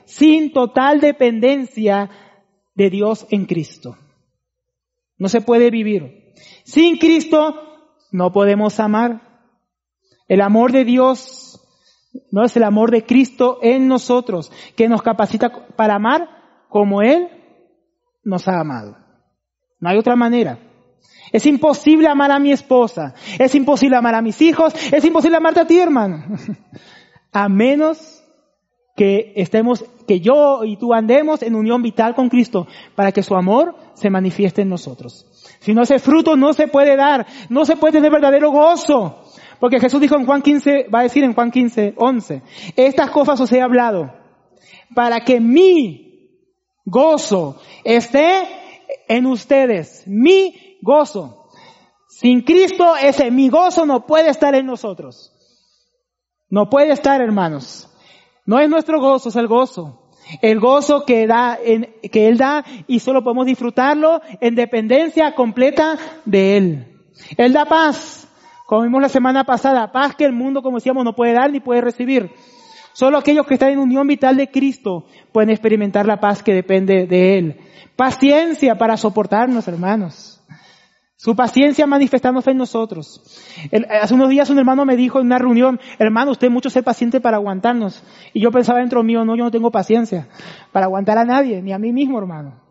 sin total dependencia de Dios en Cristo. No se puede vivir. Sin Cristo no podemos amar. El amor de Dios no es el amor de Cristo en nosotros, que nos capacita para amar como Él nos ha amado. No hay otra manera. Es imposible amar a mi esposa, es imposible amar a mis hijos, es imposible amarte a ti, hermano. A menos que yo y tú andemos en unión vital con Cristo para que su amor se manifieste en nosotros. Si no, ese fruto no se puede dar, no se puede tener verdadero gozo. Porque Jesús dijo en Juan 15, va a decir en Juan 15:11, estas cosas os he hablado para que mi gozo esté en ustedes. Mi gozo. Sin Cristo, mi gozo no puede estar en nosotros. No puede estar, hermanos. No es nuestro gozo, es el gozo. El gozo que Él da y solo podemos disfrutarlo en dependencia completa de Él. Él da paz, como vimos la semana pasada, paz que el mundo, como decíamos, no puede dar ni puede recibir. Solo aquellos que están en unión vital de Cristo pueden experimentar la paz que depende de Él. Paciencia para soportarnos, hermanos. Su paciencia manifestándose en nosotros. Hace unos días un hermano me dijo en una reunión, hermano, usted mucho ser paciente para aguantarnos. Y yo pensaba dentro mío, no, yo no tengo paciencia para aguantar a nadie, ni a mí mismo, hermano.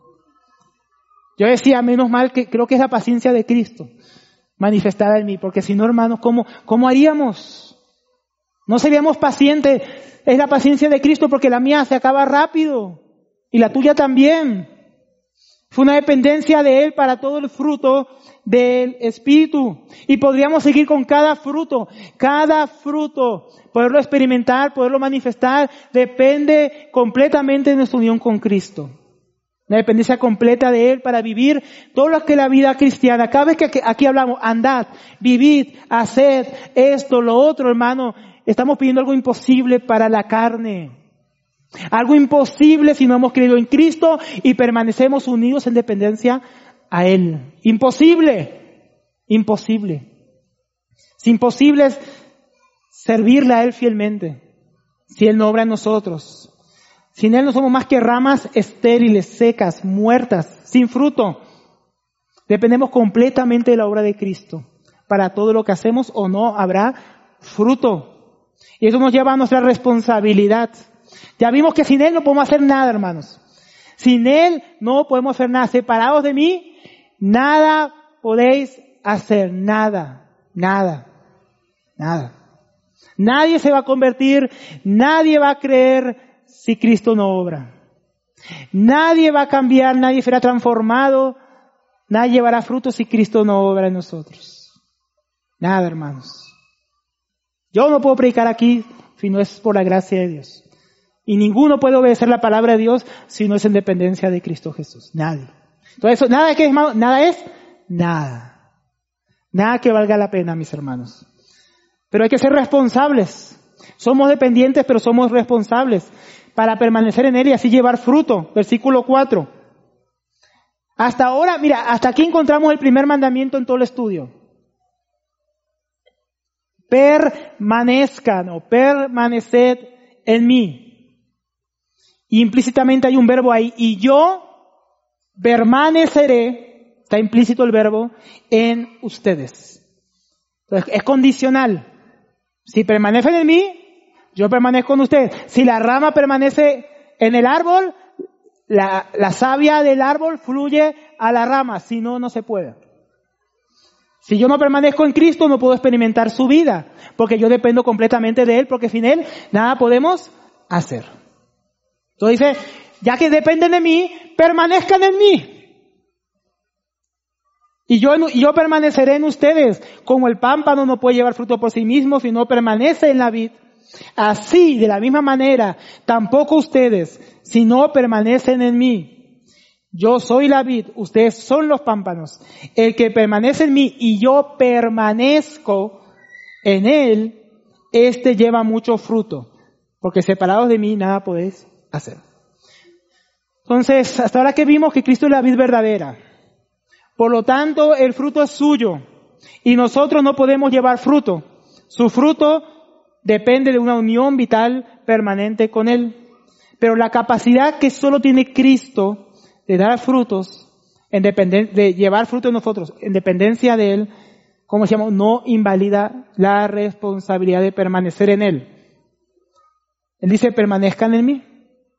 Yo decía, menos mal que creo que es la paciencia de Cristo manifestada en mí, porque si no, hermanos, ¿cómo haríamos? No seríamos pacientes. Es la paciencia de Cristo porque la mía se acaba rápido y la tuya también. Fue una dependencia de Él para todo el fruto del Espíritu. Y podríamos seguir con cada fruto, poderlo experimentar, poderlo manifestar, depende completamente de nuestra unión con Cristo. La dependencia completa de Él para vivir todo lo que es la vida cristiana. Cada vez que aquí hablamos, andad, vivid, haced esto, lo otro, hermano, estamos pidiendo algo imposible para la carne. Algo imposible si no hemos creído en Cristo y permanecemos unidos en dependencia a Él. Imposible. Es imposible servirle a Él fielmente si Él no obra en nosotros. Sin Él no somos más que ramas estériles, secas, muertas, sin fruto. Dependemos completamente de la obra de Cristo. Para todo lo que hacemos o no habrá fruto. Y eso nos lleva a nuestra responsabilidad. Ya vimos que sin Él no podemos hacer nada, hermanos. Sin Él no podemos hacer nada. Separados de mí, nada podéis hacer. Nada. Nadie se va a convertir, nadie va a creer si Cristo no obra. Nadie va a cambiar, nadie será transformado, nadie llevará fruto si Cristo no obra en nosotros. Nada, hermanos. Yo no puedo predicar aquí si no es por la gracia de Dios. Y ninguno puede obedecer la palabra de Dios si no es en dependencia de Cristo Jesús. Nadie. Entonces, nada que es malo, nada. Nada que valga la pena, mis hermanos. Pero hay que ser responsables. Somos dependientes, pero somos responsables para permanecer en Él y así llevar fruto. Versículo 4. Hasta ahora, mira, hasta aquí encontramos el primer mandamiento en todo el estudio. Permanezcan o permaneced en mí. Y implícitamente hay un verbo ahí. Y yo permaneceré, está implícito el verbo, en ustedes. Entonces, es condicional. Si permanecen en mí, yo permanezco en ustedes. Si la rama permanece en el árbol, la savia del árbol fluye a la rama. Si no, no se puede. Si yo no permanezco en Cristo, no puedo experimentar su vida. Porque yo dependo completamente de Él, porque sin Él nada podemos hacer. Entonces dice, ya que dependen de mí, permanezcan en mí. Y yo permaneceré en ustedes. Como el pámpano no puede llevar fruto por sí mismo, si no permanece en la vid. Así, de la misma manera, tampoco ustedes, si no permanecen en mí. Yo soy la vid, ustedes son los pámpanos. El que permanece en mí y yo permanezco en él, este lleva mucho fruto. Porque separados de mí nada podéis hacer. Entonces, hasta ahora que vimos que Cristo es la vid verdadera. Por lo tanto, el fruto es suyo. Y nosotros no podemos llevar fruto. Su fruto depende de una unión vital permanente con Él. Pero la capacidad que solo tiene Cristo de dar frutos, de llevar fruto en nosotros, en dependencia de Él, como decíamos, no invalida la responsabilidad de permanecer en Él. Él dice, permanezcan en mí.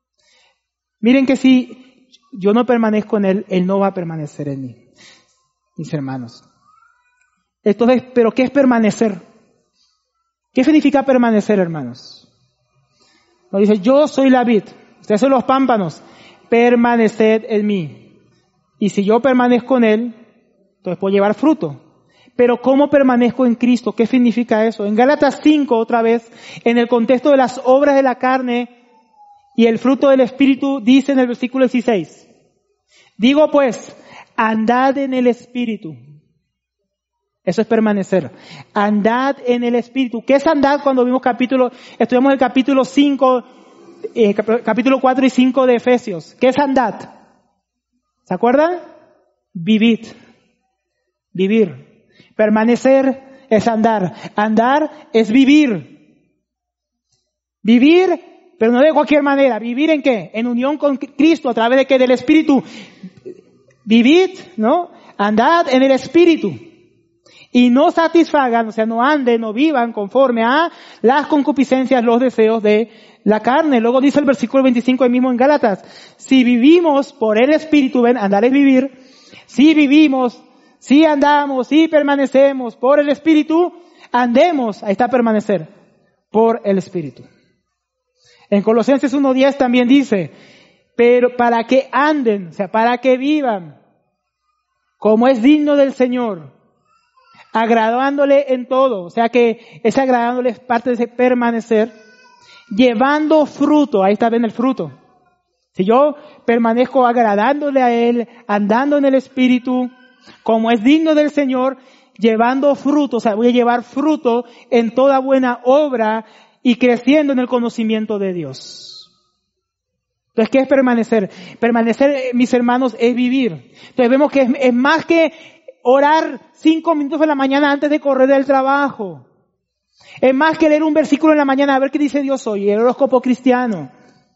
Miren que si yo no permanezco en Él, Él no va a permanecer en mí, mis hermanos. Entonces, ¿pero qué es permanecer? ¿Qué significa permanecer, hermanos? Nos dice, yo soy la vid, ustedes son los pámpanos, permaneced en mí. Y si yo permanezco en Él, entonces puedo llevar fruto. Pero ¿cómo permanezco en Cristo? ¿Qué significa eso? En Gálatas 5, otra vez, en el contexto de las obras de la carne y el fruto del Espíritu, dice en el versículo 16, digo pues, andad en el Espíritu. Eso es permanecer. Andad en el Espíritu. ¿Qué es andad? Cuando estudiamos el capítulo 5, capítulo 4 y 5 de Efesios. ¿Qué es andad? ¿Se acuerdan? Vivid. Vivir. Permanecer es andar. Andar es vivir. Vivir, pero no de cualquier manera. ¿Vivir en qué? En unión con Cristo, a través de qué? Del Espíritu. Vivid, ¿no? Andad en el Espíritu. Y no satisfagan, o sea, no anden, no vivan conforme a las concupiscencias, los deseos de la carne. Luego dice el versículo 25 ahí mismo en Gálatas, si vivimos por el Espíritu, ven, andar es vivir, si vivimos, si andamos, si permanecemos por el Espíritu, andemos, ahí está permanecer, por el Espíritu. En Colosenses 1:10 también dice, pero para que anden, o sea, para que vivan, como es digno del Señor, agradándole en todo, o sea que ese agradándole es parte de ese permanecer, llevando fruto, ahí está bien el fruto. Si yo permanezco agradándole a Él, andando en el Espíritu, como es digno del Señor, llevando fruto, o sea, voy a llevar fruto en toda buena obra y creciendo en el conocimiento de Dios. Entonces, ¿qué es permanecer? Permanecer, mis hermanos, es vivir. Entonces vemos que es más que orar 5 minutos en la mañana antes de correr del trabajo. Es más que leer un versículo en la mañana a ver qué dice Dios hoy, el horóscopo cristiano.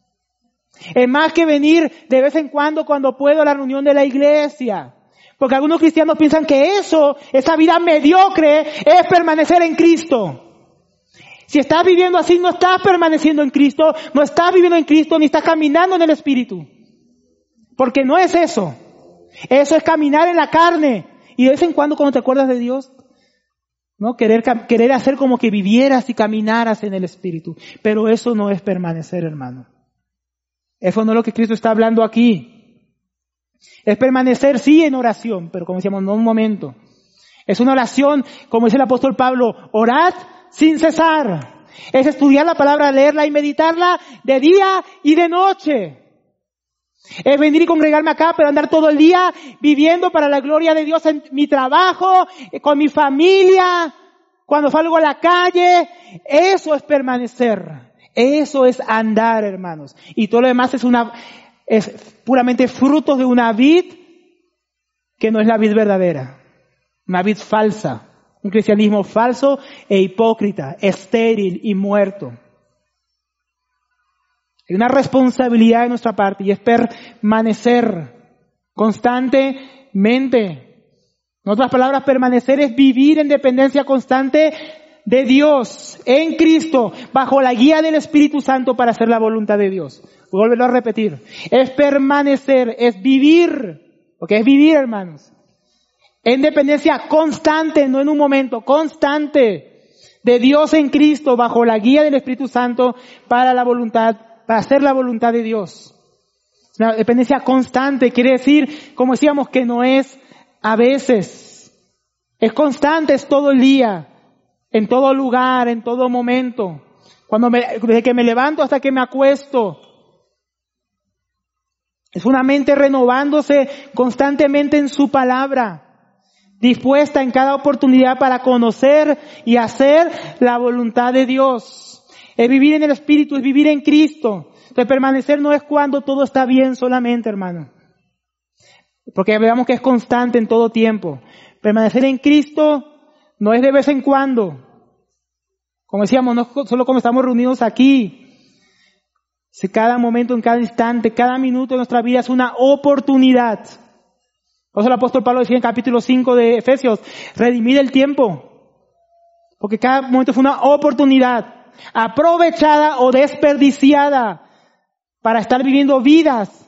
Es más que venir de vez en cuando puedo a la reunión de la iglesia. Porque algunos cristianos piensan que esa vida mediocre es permanecer en Cristo. Si estás viviendo así, no estás permaneciendo en Cristo, no estás viviendo en Cristo, ni estás caminando en el Espíritu. Porque no es eso. Eso es caminar en la carne. Y de vez en cuando te acuerdas de Dios, ¿no? Querer hacer como que vivieras y caminaras en el Espíritu. Pero eso no es permanecer, hermano. Eso no es lo que Cristo está hablando aquí. Es permanecer, sí, en oración, pero como decíamos, no un momento. Es una oración, como dice el apóstol Pablo, orad sin cesar. Es estudiar la palabra, leerla y meditarla de día y de noche. Es venir y congregarme acá, pero andar todo el día viviendo para la gloria de Dios en mi trabajo, con mi familia, cuando salgo a la calle. Eso es permanecer. Eso es andar, hermanos. Y todo lo demás es puramente frutos de una vid que no es la vid verdadera. Una vid falsa. Un cristianismo falso e hipócrita, estéril y muerto. Hay una responsabilidad de nuestra parte y es permanecer constantemente. En otras palabras, permanecer es vivir en dependencia constante de Dios, en Cristo, bajo la guía del Espíritu Santo para hacer la voluntad de Dios. Voy a volverlo a repetir. Es permanecer, es vivir, porque es vivir, hermanos. En dependencia constante, no en un momento, constante de Dios en Cristo, bajo la guía del Espíritu Santo para hacer la voluntad de Dios. Una dependencia constante quiere decir, como decíamos, que no es a veces. Es constante, es todo el día, en todo lugar, en todo momento. Desde que me levanto hasta que me acuesto. Es una mente renovándose constantemente en su palabra, dispuesta en cada oportunidad para conocer y hacer la voluntad de Dios. Es vivir en el Espíritu, es vivir en Cristo. Entonces permanecer no es cuando todo está bien solamente, hermano. Porque veamos que es constante en todo tiempo. Permanecer en Cristo no es de vez en cuando. Como decíamos, no es solo cuando estamos reunidos aquí. Si cada momento, en cada instante, cada minuto de nuestra vida es una oportunidad. Por eso el apóstol Pablo decía en capítulo 5 de Efesios, redimid el tiempo. Porque cada momento es una oportunidad, aprovechada o desperdiciada, para estar viviendo vidas,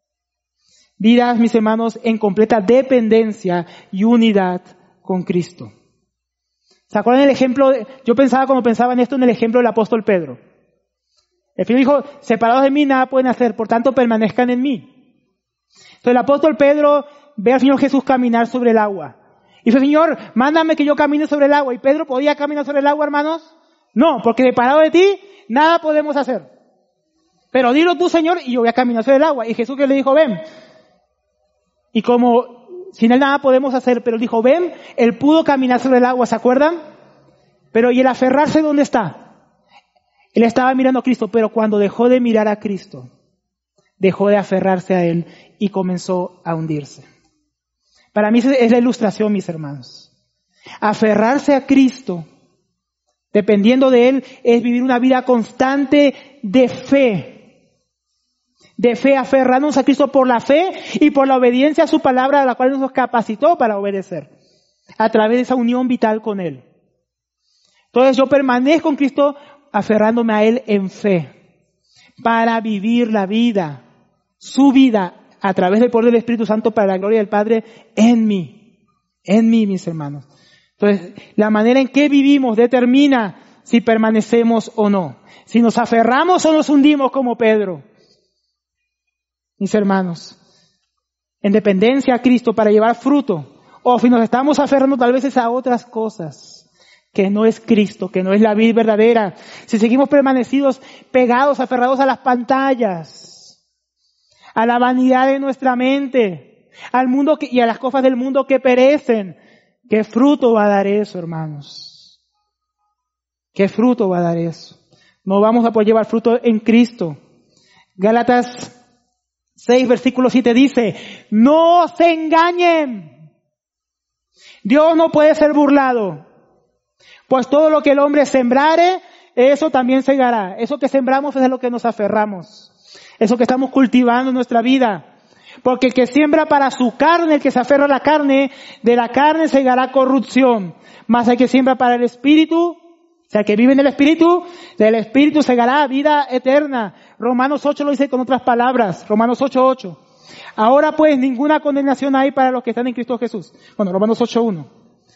mis hermanos, en completa dependencia y unidad con Cristo. ¿Se acuerdan del ejemplo? Cuando pensaba en esto, en el ejemplo del apóstol Pedro. El Señor dijo, separados de mí nada pueden hacer, por tanto permanezcan en mí. Entonces el apóstol Pedro ve al Señor Jesús caminar sobre el agua. Y dice, Señor, mándame que yo camine sobre el agua. ¿Y Pedro podía caminar sobre el agua, hermanos? No, porque separado de ti, nada podemos hacer. Pero dilo tú, Señor, y yo voy a caminar sobre el agua. Y Jesús que le dijo, ven. Y como sin él nada podemos hacer, pero él dijo, ven, él pudo caminar sobre el agua, ¿se acuerdan? Pero ¿y el aferrarse dónde está? Él estaba mirando a Cristo, pero cuando dejó de mirar a Cristo, dejó de aferrarse a Él y comenzó a hundirse. Para mí es la ilustración, mis hermanos. Aferrarse a Cristo, dependiendo de Él, es vivir una vida constante de fe. De fe, aferrarnos a Cristo por la fe y por la obediencia a su palabra, a la cual nos capacitó para obedecer, a través de esa unión vital con Él. Entonces yo permanezco en Cristo aferrándome a Él en fe, para vivir la vida, su vida, a través del poder del Espíritu Santo para la gloria del Padre en mí, mis hermanos. Entonces, la manera en que vivimos determina si permanecemos o no, si nos aferramos o nos hundimos como Pedro. Mis hermanos, en dependencia a Cristo para llevar fruto, o si nos estamos aferrando tal vez a otras cosas, que no es Cristo, que no es la vida verdadera. Si seguimos permanecidos, pegados, aferrados a las pantallas, a la vanidad de nuestra mente, al mundo y a las cosas del mundo que perecen, ¿qué fruto va a dar eso, hermanos? ¿Qué fruto va a dar eso? No vamos a poder llevar fruto en Cristo. Gálatas 6, versículo 7 dice, no se engañen. Dios no puede ser burlado. Pues todo lo que el hombre sembrare, eso también segará. Eso que sembramos es a lo que nos aferramos. Eso que estamos cultivando en nuestra vida. Porque el que siembra para su carne, el que se aferra a la carne, de la carne segará corrupción. Mas el que siembra para el Espíritu, o sea, el que vive en el Espíritu, del Espíritu segará vida eterna. Romanos 8 lo dice con otras palabras. Romanos 8:8. Ahora pues ninguna condenación hay para los que están en Cristo Jesús. Bueno, Romanos 8:1.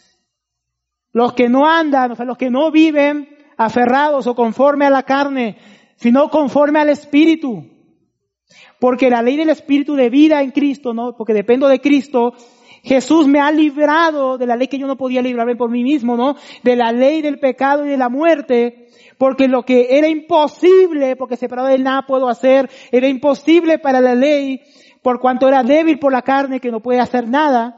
Los que no andan, o sea, los que no viven aferrados o conforme a la carne, sino conforme al Espíritu. Porque la ley del Espíritu de vida en Cristo, ¿no? Porque dependo de Cristo, Jesús me ha librado de la ley que yo no podía librarme por mí mismo, ¿no? De la ley del pecado y de la muerte. Porque lo que era imposible, porque separado de él nada puedo hacer, era imposible para la ley, por cuanto era débil por la carne que no puede hacer nada.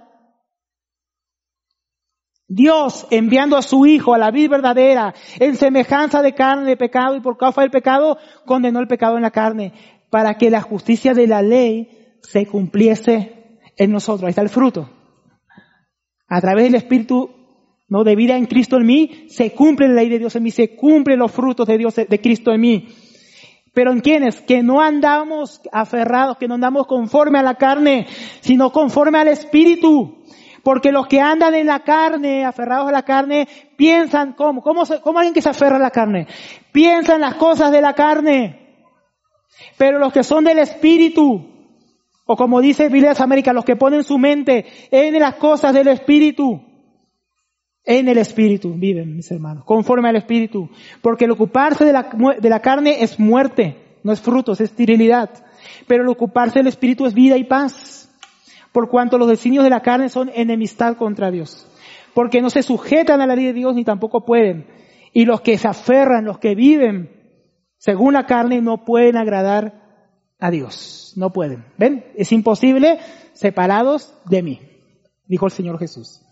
Dios, enviando a su Hijo, a la vid verdadera, en semejanza de carne, de pecado, y por causa del pecado, condenó el pecado en la carne, para que la justicia de la ley se cumpliese en nosotros. Ahí está el fruto. A través del Espíritu, no, de vida en Cristo en mí, se cumple la ley de Dios en mí, se cumplen los frutos de Dios, de Cristo en mí. Pero ¿en quiénes? Que no andamos aferrados, que no andamos conforme a la carne, sino conforme al Espíritu. Porque los que andan en la carne, aferrados a la carne, piensan ¿cómo alguien que se aferra a la carne? Piensa en las cosas de la carne. Pero los que son del Espíritu, o como dice Biblia de América, los que ponen su mente en las cosas del Espíritu, en el Espíritu viven, mis hermanos, conforme al Espíritu. Porque el ocuparse de la carne es muerte, no es frutos, es esterilidad. Pero el ocuparse del Espíritu es vida y paz. Por cuanto los designios de la carne son enemistad contra Dios. Porque no se sujetan a la ley de Dios ni tampoco pueden. Y los que se aferran, los que viven según la carne, no pueden agradar a Dios. No pueden. ¿Ven? Es imposible separados de mí, dijo el Señor Jesús.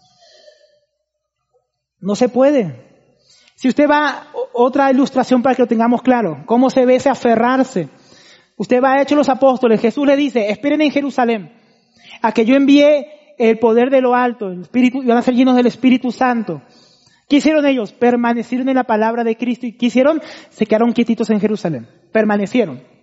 No se puede. Si usted va, otra ilustración para que lo tengamos claro, cómo se ve ese aferrarse. Usted va a Hechos de los Apóstoles, Jesús le dice, esperen en Jerusalén a que yo envíe el poder de lo alto, el Espíritu, y van a ser llenos del Espíritu Santo. ¿Qué hicieron ellos? Permanecieron en la palabra de Cristo. ¿Y qué hicieron? Se quedaron quietitos en Jerusalén. Permanecieron.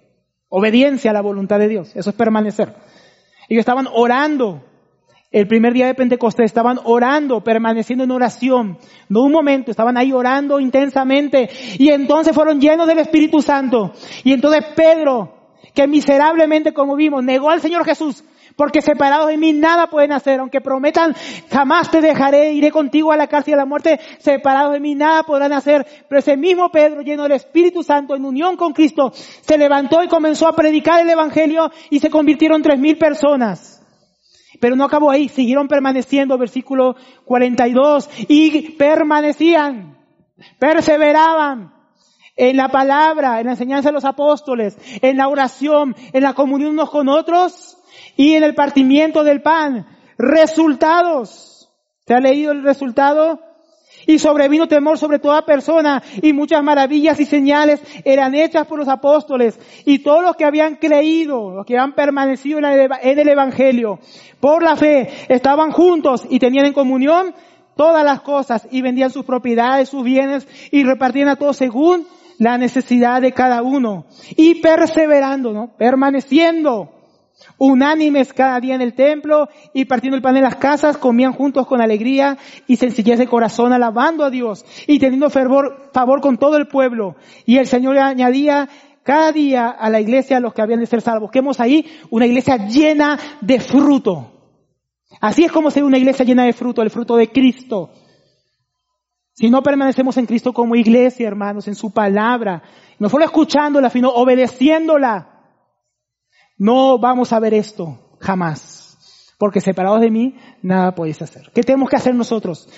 Obediencia a la voluntad de Dios. Eso es permanecer. Ellos estaban orando. El primer día de Pentecostés estaban orando, permaneciendo en oración. No un momento, estaban ahí orando intensamente. Y entonces fueron llenos del Espíritu Santo. Y entonces Pedro, que miserablemente, como vimos, negó al Señor Jesús. Porque separados de mí nada pueden hacer. Aunque prometan, jamás te dejaré, iré contigo a la cárcel y a la muerte. Separados de mí nada podrán hacer. Pero ese mismo Pedro, lleno del Espíritu Santo, en unión con Cristo, se levantó y comenzó a predicar el Evangelio y se convirtieron 3,000 personas. Pero no acabó ahí, siguieron permaneciendo, versículo 42, y permanecían, perseveraban en la palabra, en la enseñanza de los apóstoles, en la oración, en la comunión unos con otros y en el partimiento del pan. Resultados. ¿Se ha leído el resultado? Y sobrevino temor sobre toda persona, y muchas maravillas y señales eran hechas por los apóstoles. Y todos los que habían creído, los que habían permanecido en el Evangelio, por la fe, estaban juntos y tenían en comunión todas las cosas, y vendían sus propiedades, sus bienes, y repartían a todos según la necesidad de cada uno. Y perseverando, ¿no? Permaneciendo, unánimes cada día en el templo y partiendo el pan en las casas, comían juntos con alegría y sencillez de corazón, alabando a Dios y teniendo favor con todo el pueblo. Y el Señor añadía cada día a la iglesia a los que habían de ser salvos. Vemos ahí una iglesia llena de fruto. Así es como se ve una iglesia llena de fruto, el fruto de Cristo. Si no permanecemos en Cristo como iglesia, hermanos, en su palabra, no solo escuchándola, sino obedeciéndola, no vamos a ver esto jamás, porque separados de mí nada podéis hacer. ¿Qué tenemos que hacer nosotros?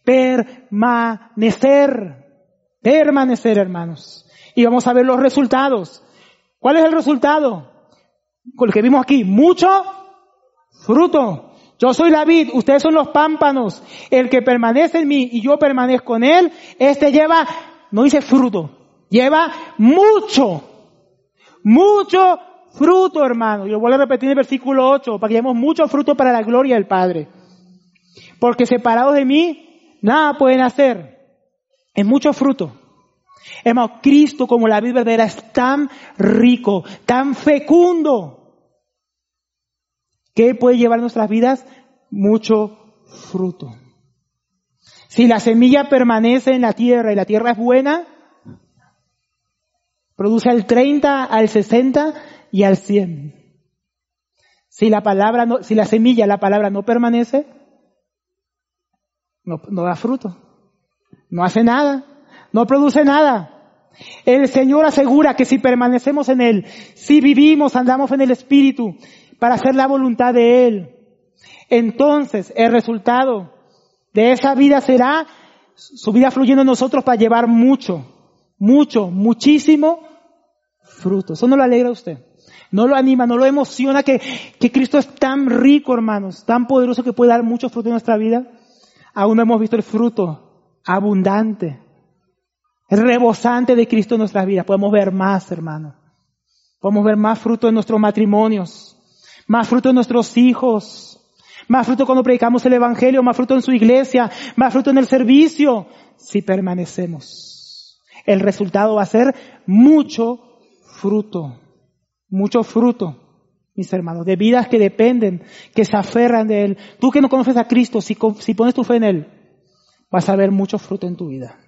Permanecer, hermanos. Y vamos a ver los resultados. ¿Cuál es el resultado? Con lo que vimos aquí, mucho fruto. Yo soy la vid, ustedes son los pámpanos. El que permanece en mí y yo permanezco en él, este lleva, no dice fruto, lleva mucho fruto, hermano. Y lo vuelvo a repetir en el versículo 8, para que llevemos mucho fruto para la gloria del Padre. Porque separados de mí, nada pueden hacer. Es mucho fruto. Hermano, Cristo como la vid verdadera es tan rico, tan fecundo, que puede llevar a nuestras vidas mucho fruto. Si la semilla permanece en la tierra y la tierra es buena, produce al 30, al 60 y al 100. Si la semilla, la palabra no permanece, no da fruto, no hace nada, no produce nada. El Señor asegura que si permanecemos en Él, si vivimos, andamos en el Espíritu para hacer la voluntad de Él, entonces el resultado de esa vida será su vida fluyendo en nosotros para llevar muchísimo fruto. Eso no lo alegra a usted, no lo anima, no lo emociona que Cristo es tan rico, hermanos, tan poderoso que puede dar mucho fruto en nuestra vida. Aún no hemos visto el fruto abundante, el rebosante de Cristo en nuestras vidas. Podemos ver más, hermano. Podemos ver más fruto en nuestros matrimonios, más fruto en nuestros hijos, más fruto cuando predicamos el Evangelio, más fruto en su iglesia, más fruto en el servicio, si permanecemos. El resultado va a ser mucho fruto, mis hermanos, de vidas que dependen, que se aferran de Él. Tú que no conoces a Cristo, si pones tu fe en Él, vas a ver mucho fruto en tu vida.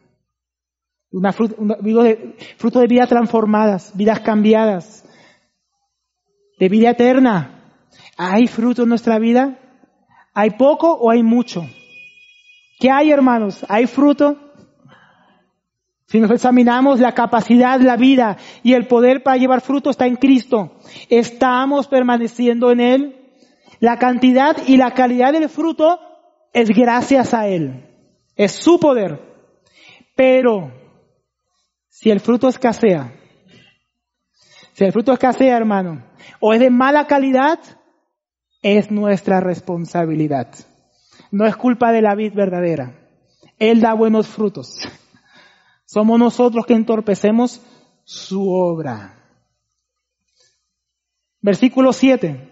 Fruto de vidas transformadas, vidas cambiadas, de vida eterna. ¿Hay fruto en nuestra vida? ¿Hay poco o hay mucho? ¿Qué hay, hermanos? ¿Hay fruto? Si nos examinamos, la capacidad, la vida y el poder para llevar fruto está en Cristo. ¿Estamos permaneciendo en Él? La cantidad y la calidad del fruto es gracias a Él. Es su poder. Pero si el fruto escasea, hermano, o es de mala calidad, es nuestra responsabilidad. No es culpa de la vid verdadera. Él da buenos frutos. Somos nosotros que entorpecemos su obra. Versículo 7.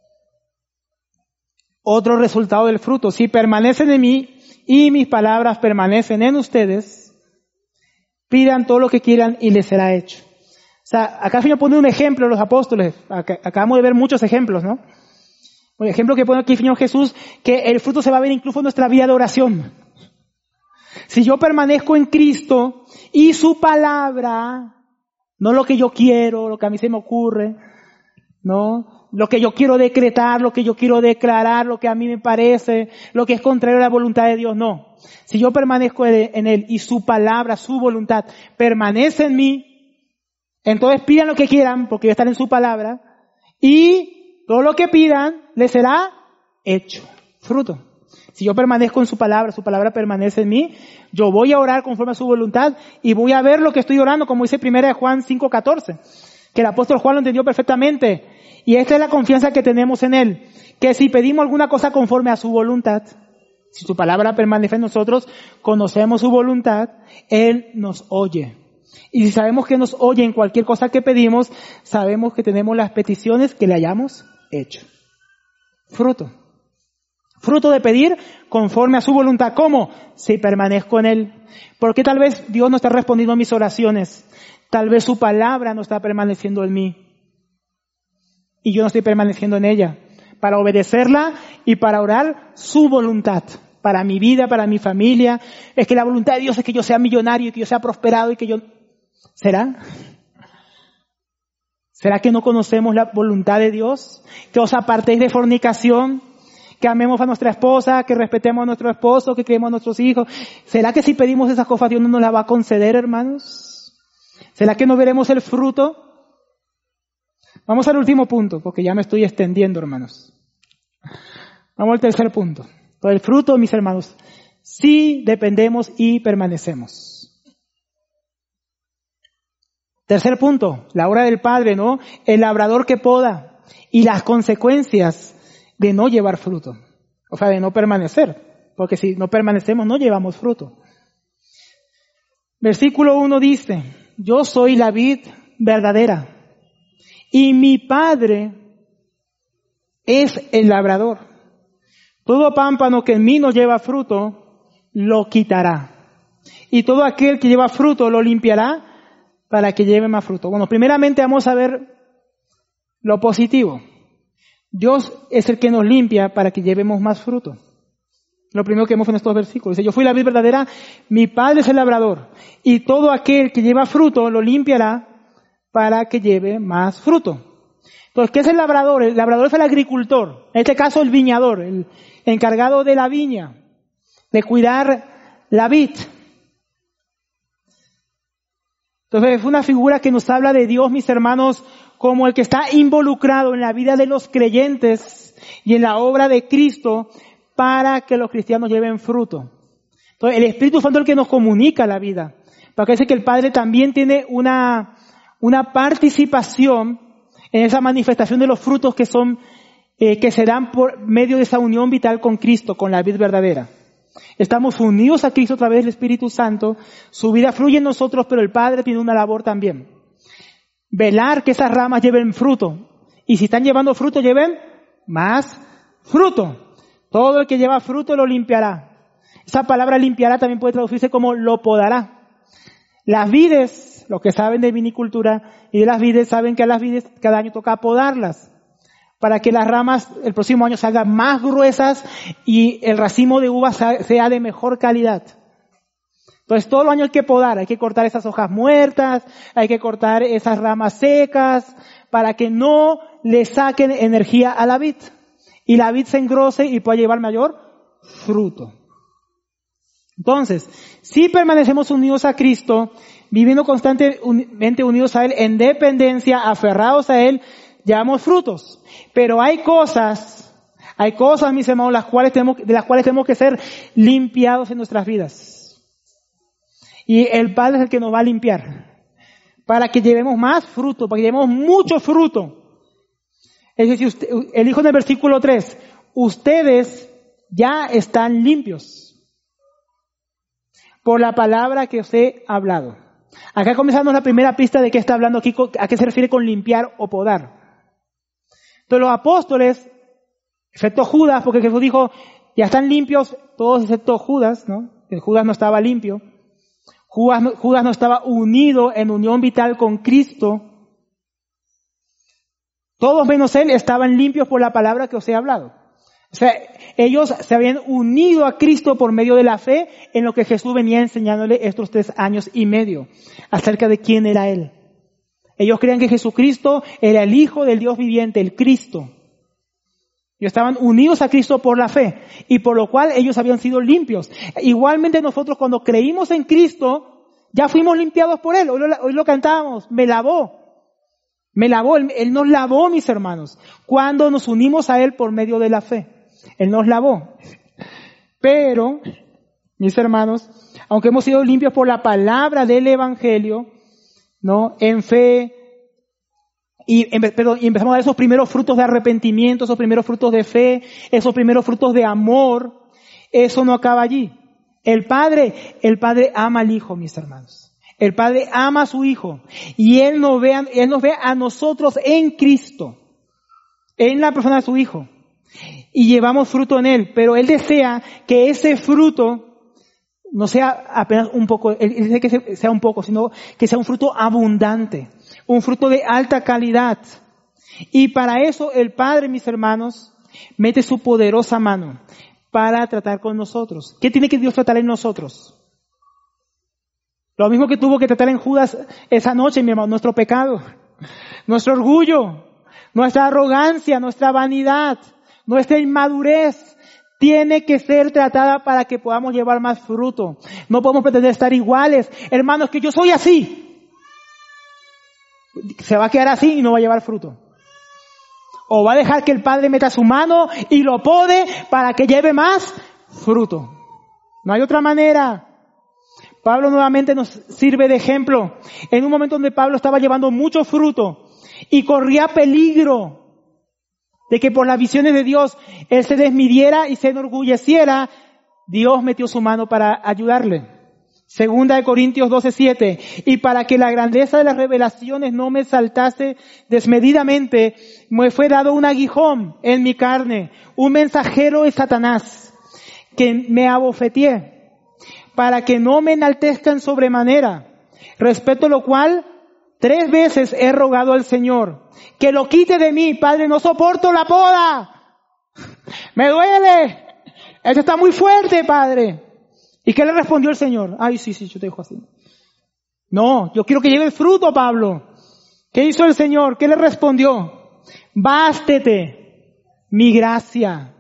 Otro resultado del fruto. Si permanecen en mí y mis palabras permanecen en ustedes, pidan todo lo que quieran y les será hecho. sea, acá el Señor pone un ejemplo de los apóstoles. Acabamos de ver muchos ejemplos, ¿no? Un ejemplo que pone aquí el Señor Jesús, que el fruto se va a ver incluso en nuestra vida de oración. Si yo permanezco en Cristo y su palabra, no lo que yo quiero, lo que a mí se me ocurre, ¿no? Lo que yo quiero decretar, lo que yo quiero declarar, lo que a mí me parece, lo que es contrario a la voluntad de Dios, no. Si yo permanezco en Él y su palabra, su voluntad, permanece en mí, entonces pidan lo que quieran, porque yo estaré en su palabra, y todo lo que pidan les será hecho. Fruto. Si yo permanezco en su palabra permanece en mí, yo voy a orar conforme a su voluntad y voy a ver lo que estoy orando, como dice 1 Juan 5:14, que el apóstol Juan lo entendió perfectamente. Y esta es la confianza que tenemos en Él, que si pedimos alguna cosa conforme a su voluntad, si su palabra permanece en nosotros, conocemos su voluntad, Él nos oye. Y si sabemos que nos oye en cualquier cosa que pedimos, sabemos que tenemos las peticiones que le hayamos hecho. Fruto. Fruto de pedir conforme a su voluntad. ¿Cómo? Si permanezco en Él. Porque tal vez Dios no está respondiendo a mis oraciones. Tal vez su palabra no está permaneciendo en mí. Y yo no estoy permaneciendo en ella. Para obedecerla y para orar su voluntad. Para mi vida, para mi familia. Es que la voluntad de Dios es que yo sea millonario y que yo sea prosperado y que yo... ¿Será? ¿Será que no conocemos la voluntad de Dios? Que os apartéis de fornicación, que amemos a nuestra esposa, que respetemos a nuestro esposo, que criemos a nuestros hijos. ¿Será que si pedimos esas cosas Dios no nos las va a conceder, hermanos? ¿Será que no veremos el fruto? Vamos al último punto, porque ya me estoy extendiendo, hermanos. Vamos al tercer punto. Por el fruto, mis hermanos, sí dependemos y permanecemos. Tercer punto, la obra del Padre, ¿no? El labrador que poda y las consecuencias de no llevar fruto. O sea, de no permanecer. Porque si no permanecemos, no llevamos fruto. Versículo 1 dice, yo soy la vid verdadera y mi Padre es el labrador. Todo pámpano que en mí no lleva fruto, lo quitará. Y todo aquel que lleva fruto, lo limpiará para que lleve más fruto. Bueno, primeramente vamos a ver lo positivo. Dios es el que nos limpia para que llevemos más fruto. Lo primero que vemos en estos versículos. Dice, yo fui la vid verdadera, mi Padre es el labrador. Y todo aquel que lleva fruto lo limpiará para que lleve más fruto. Entonces, ¿qué es el labrador? El labrador es el agricultor. En este caso, el viñador, el encargado de la viña, de cuidar la vid. Entonces, es una figura que nos habla de Dios, mis hermanos, como el que está involucrado en la vida de los creyentes y en la obra de Cristo para que los cristianos lleven fruto. Entonces, el Espíritu Santo es el que nos comunica la vida. Parece que el Padre también tiene una participación en esa manifestación de los frutos que se dan por medio de esa unión vital con Cristo, con la vid verdadera. Estamos unidos a Cristo a través del Espíritu Santo, su vida fluye en nosotros, pero el Padre tiene una labor también. Velar que esas ramas lleven fruto. Y si están llevando fruto, lleven más fruto. Todo el que lleva fruto lo limpiará. Esa palabra limpiará también puede traducirse como lo podará. Las vides, los que saben de vinicultura y de las vides, saben que a las vides cada año toca podarlas para que las ramas el próximo año salgan más gruesas y el racimo de uvas sea de mejor calidad. Entonces todos los años hay que podar, hay que cortar esas hojas muertas, hay que cortar esas ramas secas para que no le saquen energía a la vid y la vid se engrose y pueda llevar mayor fruto. Entonces, si permanecemos unidos a Cristo, viviendo constantemente unidos a Él, en dependencia, aferrados a Él, llevamos frutos. Pero hay cosas, mis hermanos, de las cuales tenemos que ser limpiados en nuestras vidas. Y el Padre es el que nos va a limpiar. Para que llevemos más fruto, para que llevemos mucho fruto. Es decir, Él dijo en el versículo 3, ustedes ya están limpios por la palabra que os he hablado. Acá comenzamos la primera pista de qué está hablando aquí, a qué se refiere con limpiar o podar. Entonces los apóstoles, excepto Judas, porque Jesús dijo, ya están limpios todos excepto Judas, ¿no? Judas no estaba limpio. Judas no estaba unido en unión vital con Cristo. Todos menos él estaban limpios por la palabra que os he hablado. O sea, ellos se habían unido a Cristo por medio de la fe en lo que Jesús venía enseñándole estos 3 años y medio acerca de quién era Él. Ellos creían que Jesucristo era el Hijo del Dios viviente, el Cristo. Ellos estaban unidos a Cristo por la fe y por lo cual ellos habían sido limpios. Igualmente nosotros cuando creímos en Cristo ya fuimos limpiados por Él. Hoy lo cantábamos, me lavó, Él nos lavó, mis hermanos, cuando nos unimos a Él por medio de la fe. Él nos lavó. Pero, mis hermanos, aunque hemos sido limpios por la palabra del Evangelio, ¿no? En fe, y empezamos a dar esos primeros frutos de arrepentimiento, esos primeros frutos de fe, esos primeros frutos de amor, eso no acaba allí. El Padre ama al Hijo, mis hermanos. El Padre ama a su Hijo y Él nos ve a nosotros en Cristo, en la persona de su Hijo, y llevamos fruto en Él, pero Él desea que ese fruto no sea apenas un poco, Él dice que sea un poco, sino que sea un fruto abundante, un fruto de alta calidad. Y para eso el Padre, mis hermanos, mete su poderosa mano para tratar con nosotros. ¿Qué tiene que Dios tratar en nosotros? Lo mismo que tuvo que tratar en Judas esa noche, mi hermano, nuestro pecado, nuestro orgullo, nuestra arrogancia, nuestra vanidad, nuestra inmadurez, tiene que ser tratada para que podamos llevar más fruto. No podemos pretender estar iguales. Hermanos, que yo soy así. Se va a quedar así y no va a llevar fruto. O va a dejar que el Padre meta su mano y lo pode para que lleve más fruto. No hay otra manera. Pablo nuevamente nos sirve de ejemplo. En un momento donde Pablo estaba llevando mucho fruto y corría peligro de que por las visiones de Dios él se desmidiera y se enorgulleciera, Dios metió su mano para ayudarle. 2 Corintios 12:7. Y para que la grandeza de las revelaciones no me saltase desmedidamente, me fue dado un aguijón en mi carne, un mensajero de Satanás, que me abofeteé, para que no me enaltezcan sobremanera. Respecto a lo cual, 3 veces he rogado al Señor, que lo quite de mí. Padre, no soporto la poda. Me duele. Esto está muy fuerte, Padre. ¿Y qué le respondió el Señor? Ay, sí, yo te dejo así. No, yo quiero que lleve el fruto, Pablo. ¿Qué hizo el Señor? ¿Qué le respondió? Bástete mi gracia.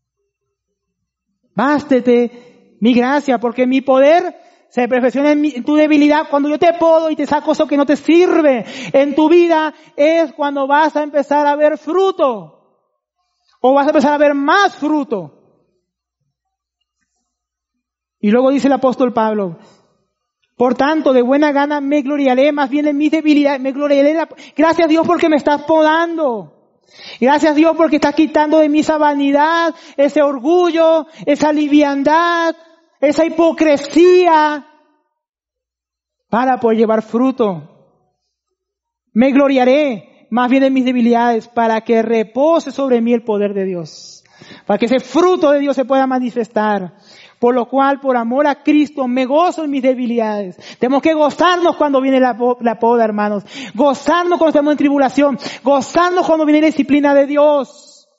Bástete mi gracia, porque mi poder se perfecciona en tu debilidad. Cuando yo te podo y te saco eso que no te sirve en tu vida, es cuando vas a empezar a ver fruto. O vas a empezar a ver más fruto. Y luego dice el apóstol Pablo, por tanto, de buena gana me gloriaré más bien en mis debilidades, gracias a Dios porque me estás podando. Gracias a Dios porque estás quitando de mí esa vanidad, ese orgullo, esa liviandad, esa hipocresía, para poder llevar fruto. Me gloriaré más bien en mis debilidades, para que repose sobre mí el poder de Dios, para que ese fruto de Dios se pueda manifestar. Por lo cual, por amor a Cristo, me gozo en mis debilidades. Tenemos que gozarnos cuando viene la poda, hermanos. Gozarnos cuando estamos en tribulación. Gozarnos cuando viene la disciplina de Dios.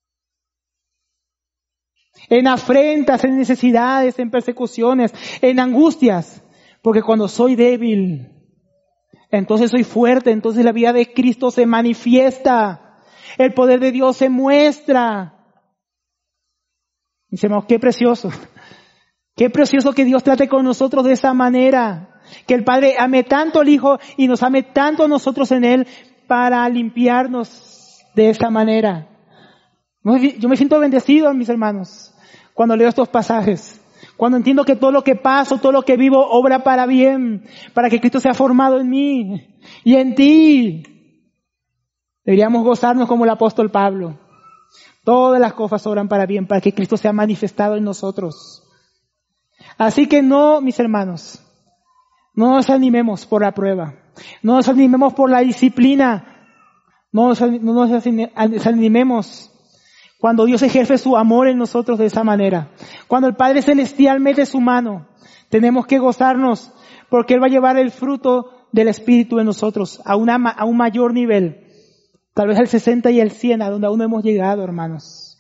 En afrentas, en necesidades, en persecuciones, en angustias. Porque cuando soy débil, entonces soy fuerte. Entonces la vida de Cristo se manifiesta. El poder de Dios se muestra. Dice, hermanos, qué precioso. Qué precioso que Dios trate con nosotros de esa manera. Que el Padre ame tanto al Hijo y nos ame tanto a nosotros en Él para limpiarnos de esa manera. Yo me siento bendecido, mis hermanos, cuando leo estos pasajes. Cuando entiendo que todo lo que paso, todo lo que vivo, obra para bien, para que Cristo sea formado en mí y en ti. Deberíamos gozarnos como el apóstol Pablo. Todas las cosas obran para bien, para que Cristo sea manifestado en nosotros. Así que no, mis hermanos, no nos animemos por la prueba. No nos animemos por la disciplina. No nos desanimemos cuando Dios ejerce su amor en nosotros de esa manera. Cuando el Padre Celestial mete su mano, tenemos que gozarnos porque Él va a llevar el fruto del Espíritu en nosotros a un mayor nivel. Tal vez al 60 y el 100, a donde aún no hemos llegado, hermanos.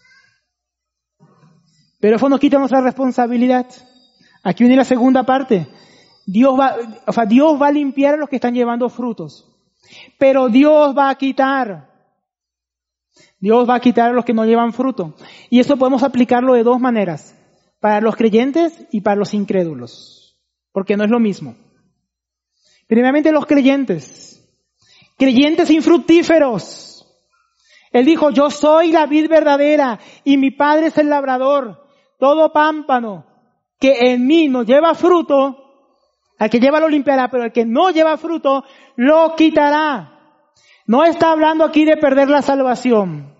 Pero eso no quita nuestra responsabilidad. Aquí viene la segunda parte. Dios va a limpiar a los que están llevando frutos. Pero Dios va a quitar. Dios va a quitar a los que no llevan fruto. Y eso podemos aplicarlo de dos maneras. Para los creyentes y para los incrédulos. Porque no es lo mismo. Primeramente los creyentes. Creyentes infructíferos. Él dijo, yo soy la vid verdadera y mi Padre es el labrador. Todo pámpano que en mí no lleva fruto, al que lleva lo limpiará, pero el que no lleva fruto, lo quitará. No está hablando aquí de perder la salvación.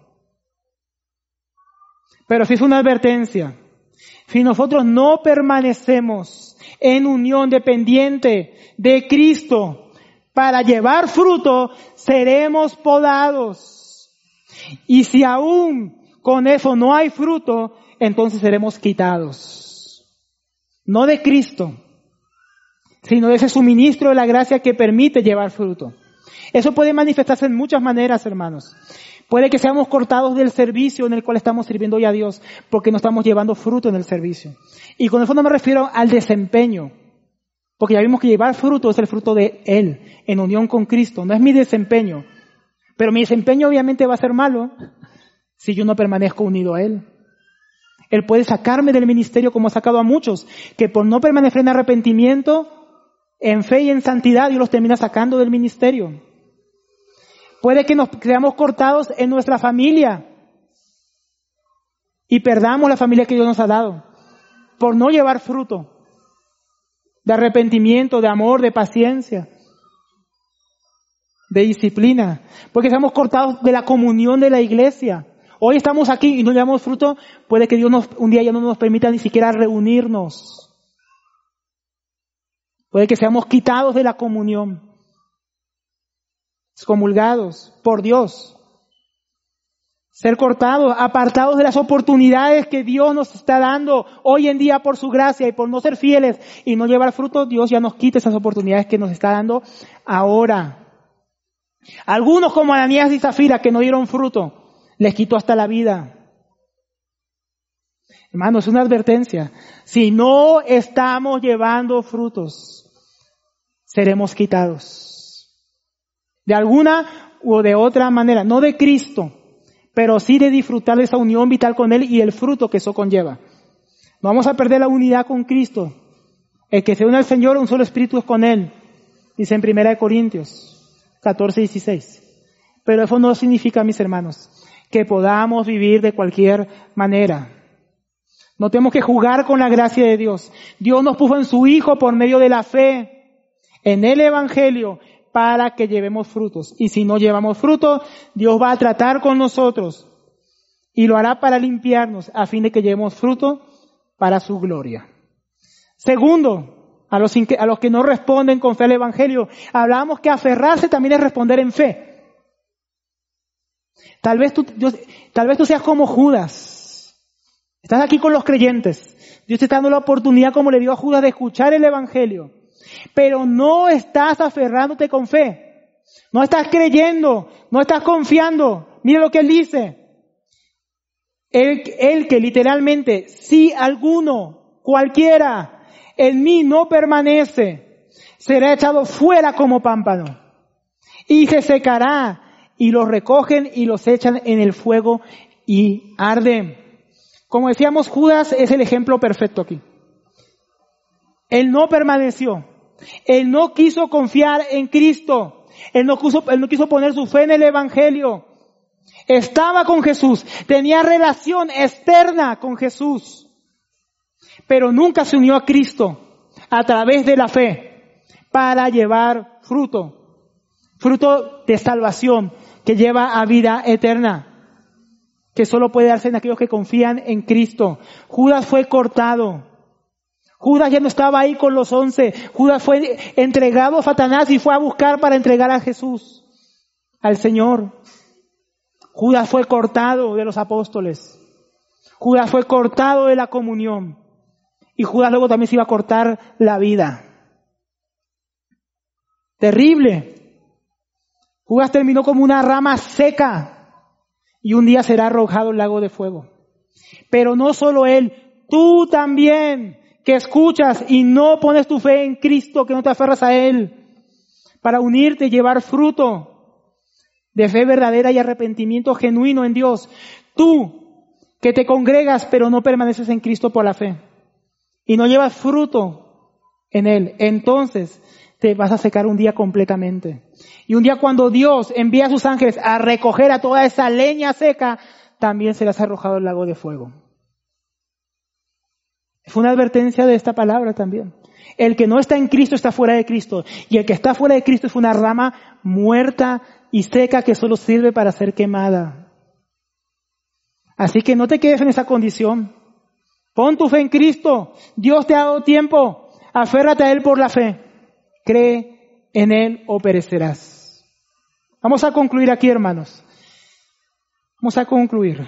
Pero sí es una advertencia. Si nosotros no permanecemos en unión dependiente de Cristo para llevar fruto, seremos podados. Y si aún con eso no hay fruto, entonces seremos quitados. No de Cristo, sino de ese suministro de la gracia que permite llevar fruto. Eso puede manifestarse en muchas maneras, hermanos. Puede que seamos cortados del servicio en el cual estamos sirviendo hoy a Dios, porque no estamos llevando fruto en el servicio. Y con eso no me refiero al desempeño, porque ya vimos que llevar fruto es el fruto de Él, en unión con Cristo. No es mi desempeño, pero mi desempeño obviamente va a ser malo si yo no permanezco unido a Él. Él puede sacarme del ministerio como ha sacado a muchos, que por no permanecer en arrepentimiento, en fe y en santidad, Dios los termina sacando del ministerio. Puede que nos creamos cortados en nuestra familia y perdamos la familia que Dios nos ha dado por no llevar fruto de arrepentimiento, de amor, de paciencia, de disciplina. Porque seamos cortados de la comunión de la iglesia. Hoy estamos aquí y no llevamos fruto, puede que Dios un día ya no nos permita ni siquiera reunirnos. Puede que seamos quitados de la comunión, excomulgados por Dios, ser cortados, apartados de las oportunidades que Dios nos está dando hoy en día por su gracia, y por no ser fieles y no llevar fruto, Dios ya nos quita esas oportunidades que nos está dando ahora. Algunos como Ananías y Zafira que no dieron fruto, les quitó hasta la vida. Hermanos, es una advertencia. Si no estamos llevando frutos, seremos quitados. De alguna o de otra manera, no de Cristo, pero sí de disfrutar de esa unión vital con Él y el fruto que eso conlleva. No vamos a perder la unidad con Cristo. El que se une al Señor, un solo espíritu es con Él. Dice en 1 Corintios 14:16. Pero eso no significa, mis hermanos, que podamos vivir de cualquier manera. No tenemos que jugar con la gracia de Dios. Dios nos puso en su Hijo por medio de la fe en el Evangelio para que llevemos frutos. Y si no llevamos frutos, Dios va a tratar con nosotros y lo hará para limpiarnos a fin de que llevemos fruto para su gloria. Segundo, a los que no responden con fe al Evangelio, hablábamos que aferrarse también es responder en fe. Tal vez tú seas como Judas. Estás aquí con los creyentes. Dios te está dando la oportunidad, como le dio a Judas, de escuchar el Evangelio. Pero no estás aferrándote con fe. No estás creyendo. No estás confiando. Mira lo que Él dice. Él que literalmente, si alguno, cualquiera, en mí no permanece, será echado fuera como pámpano. Y se secará. Y los recogen y los echan en el fuego y arden. Como decíamos, Judas es el ejemplo perfecto aquí. Él no permaneció. Él no quiso confiar en Cristo. Él no quiso poner su fe en el Evangelio. Estaba con Jesús. Tenía relación externa con Jesús. Pero nunca se unió a Cristo a través de la fe para llevar fruto. Fruto de salvación que lleva a vida eterna, que solo puede darse en aquellos que confían en Cristo. Judas fue cortado. Judas ya no estaba ahí con los 11. Judas fue entregado a Satanás y fue a buscar para entregar a Jesús, al Señor. Judas fue cortado de los apóstoles. Judas fue cortado de la comunión. Y Judas luego también se iba a cortar la vida. Terrible. Judas terminó como una rama seca y un día será arrojado al lago de fuego. Pero no solo él, tú también, que escuchas y no pones tu fe en Cristo, que no te aferras a Él, para unirte y llevar fruto de fe verdadera y arrepentimiento genuino en Dios. Tú, que te congregas pero no permaneces en Cristo por la fe y no llevas fruto en Él, entonces te vas a secar un día completamente. Y un día cuando Dios envía a sus ángeles a recoger a toda esa leña seca, también serás arrojado al lago de fuego. Fue una advertencia de esta palabra también. El que no está en Cristo está fuera de Cristo. Y el que está fuera de Cristo es una rama muerta y seca que solo sirve para ser quemada. Así que no te quedes en esa condición. Pon tu fe en Cristo. Dios te ha dado tiempo. Aférrate a Él por la fe. Cree en Él o perecerás. Vamos a concluir aquí, hermanos. Vamos a concluir.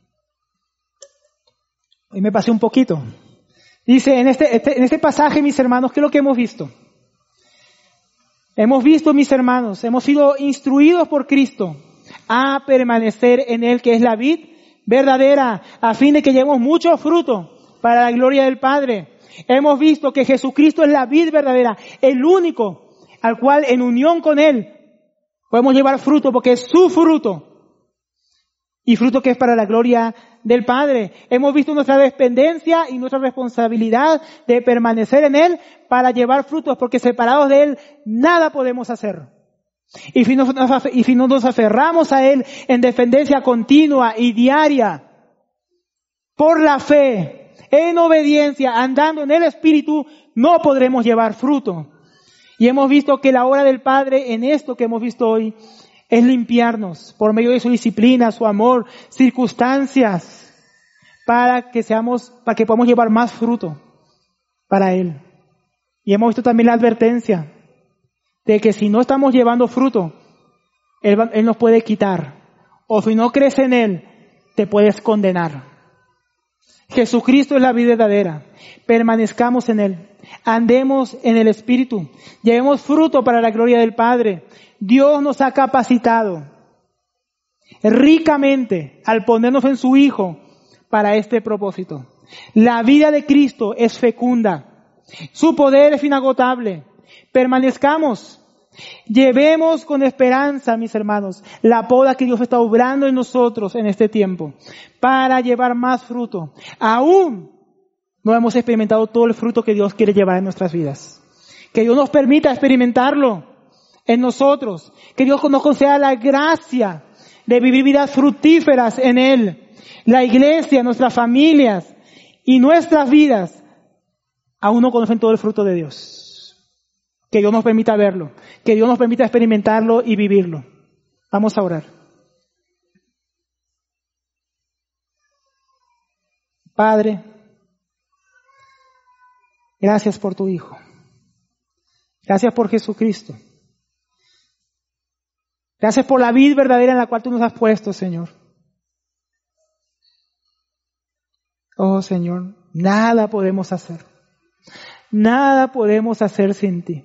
Hoy me pasé un poquito. Dice, en este pasaje, mis hermanos, ¿qué es lo que hemos visto? Hemos visto, mis hermanos, hemos sido instruidos por Cristo a permanecer en Él, que es la vid verdadera, a fin de que llevemos mucho fruto para la gloria del Padre. Hemos visto que Jesucristo es la vid verdadera, el único al cual en unión con Él podemos llevar fruto, porque es su fruto. Y fruto que es para la gloria del Padre. Hemos visto nuestra dependencia y nuestra responsabilidad de permanecer en Él para llevar frutos, porque separados de Él nada podemos hacer. Y si no nos aferramos a Él en dependencia continua y diaria, por la fe, en obediencia, andando en el Espíritu, no podremos llevar fruto. Y hemos visto que la obra del Padre en esto que hemos visto hoy es limpiarnos por medio de su disciplina, su amor, circunstancias, para que podamos llevar más fruto para Él. Y hemos visto también la advertencia de que si no estamos llevando fruto, Él nos puede quitar. O si no crees en Él, te puedes condenar. Jesucristo es la vida verdadera. Permanezcamos en Él. Andemos en el Espíritu. Llevemos fruto para la gloria del Padre. Dios nos ha capacitado ricamente al ponernos en su Hijo para este propósito. La vida de Cristo es fecunda. Su poder es inagotable. Permanezcamos. Llevemos con esperanza, mis hermanos, la poda que Dios está obrando en nosotros en este tiempo para llevar más fruto. Aún no hemos experimentado todo el fruto que Dios quiere llevar en nuestras vidas. Que Dios nos permita experimentarlo en nosotros. Que Dios nos conceda la gracia de vivir vidas fructíferas en Él. La iglesia, nuestras familias y nuestras vidas aún no conocen todo el fruto de Dios. Que Dios nos permita verlo. Que Dios nos permita experimentarlo y vivirlo. Vamos a orar. Padre, gracias por tu Hijo. Gracias por Jesucristo. Gracias por la vid verdadera en la cual tú nos has puesto, Señor. Oh, Señor, nada podemos hacer. Nada podemos hacer sin ti.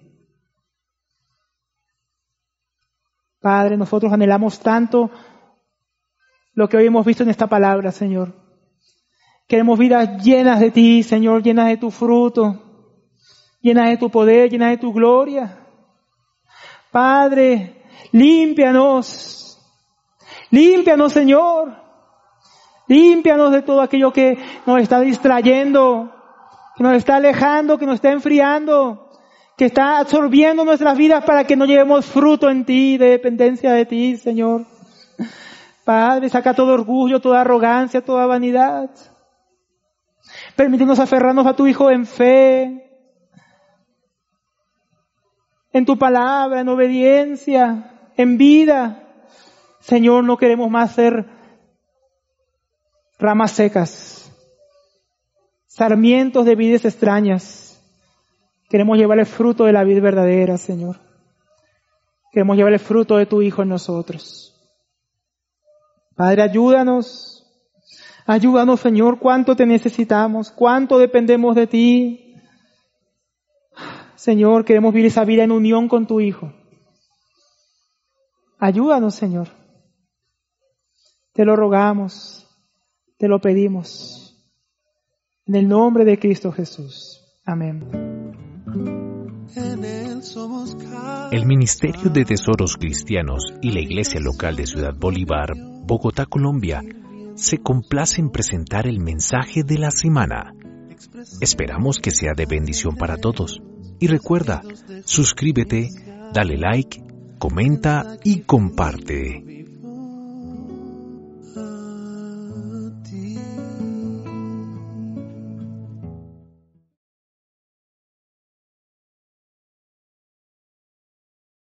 Padre, nosotros anhelamos tanto lo que hoy hemos visto en esta palabra, Señor. Queremos vidas llenas de ti, Señor, llenas de tu fruto, llenas de tu poder, llenas de tu gloria. Padre, límpianos, Señor. Límpianos de todo aquello que nos está distrayendo, que nos está alejando, que nos está enfriando, que está absorbiendo nuestras vidas para que no llevemos fruto en ti, de dependencia de ti, Señor. Padre, saca todo orgullo, toda arrogancia, toda vanidad. Permítenos aferrarnos a tu Hijo en fe, en tu palabra, en obediencia, en vida. Señor, no queremos más ser ramas secas, sarmientos de vides extrañas. Queremos llevar el fruto de la vid verdadera, Señor. Queremos llevar el fruto de tu Hijo en nosotros. Padre, ayúdanos. Ayúdanos, Señor, cuánto te necesitamos, cuánto dependemos de ti. Señor, queremos vivir esa vida en unión con tu Hijo. Ayúdanos, Señor. Te lo rogamos, te lo pedimos. En el nombre de Cristo Jesús. Amén. El Ministerio de Tesoros Cristianos y la Iglesia Local de Ciudad Bolívar, Bogotá, Colombia, se complace en presentar el mensaje de la semana. Esperamos que sea de bendición para todos. Y recuerda, suscríbete, dale like, comenta y comparte.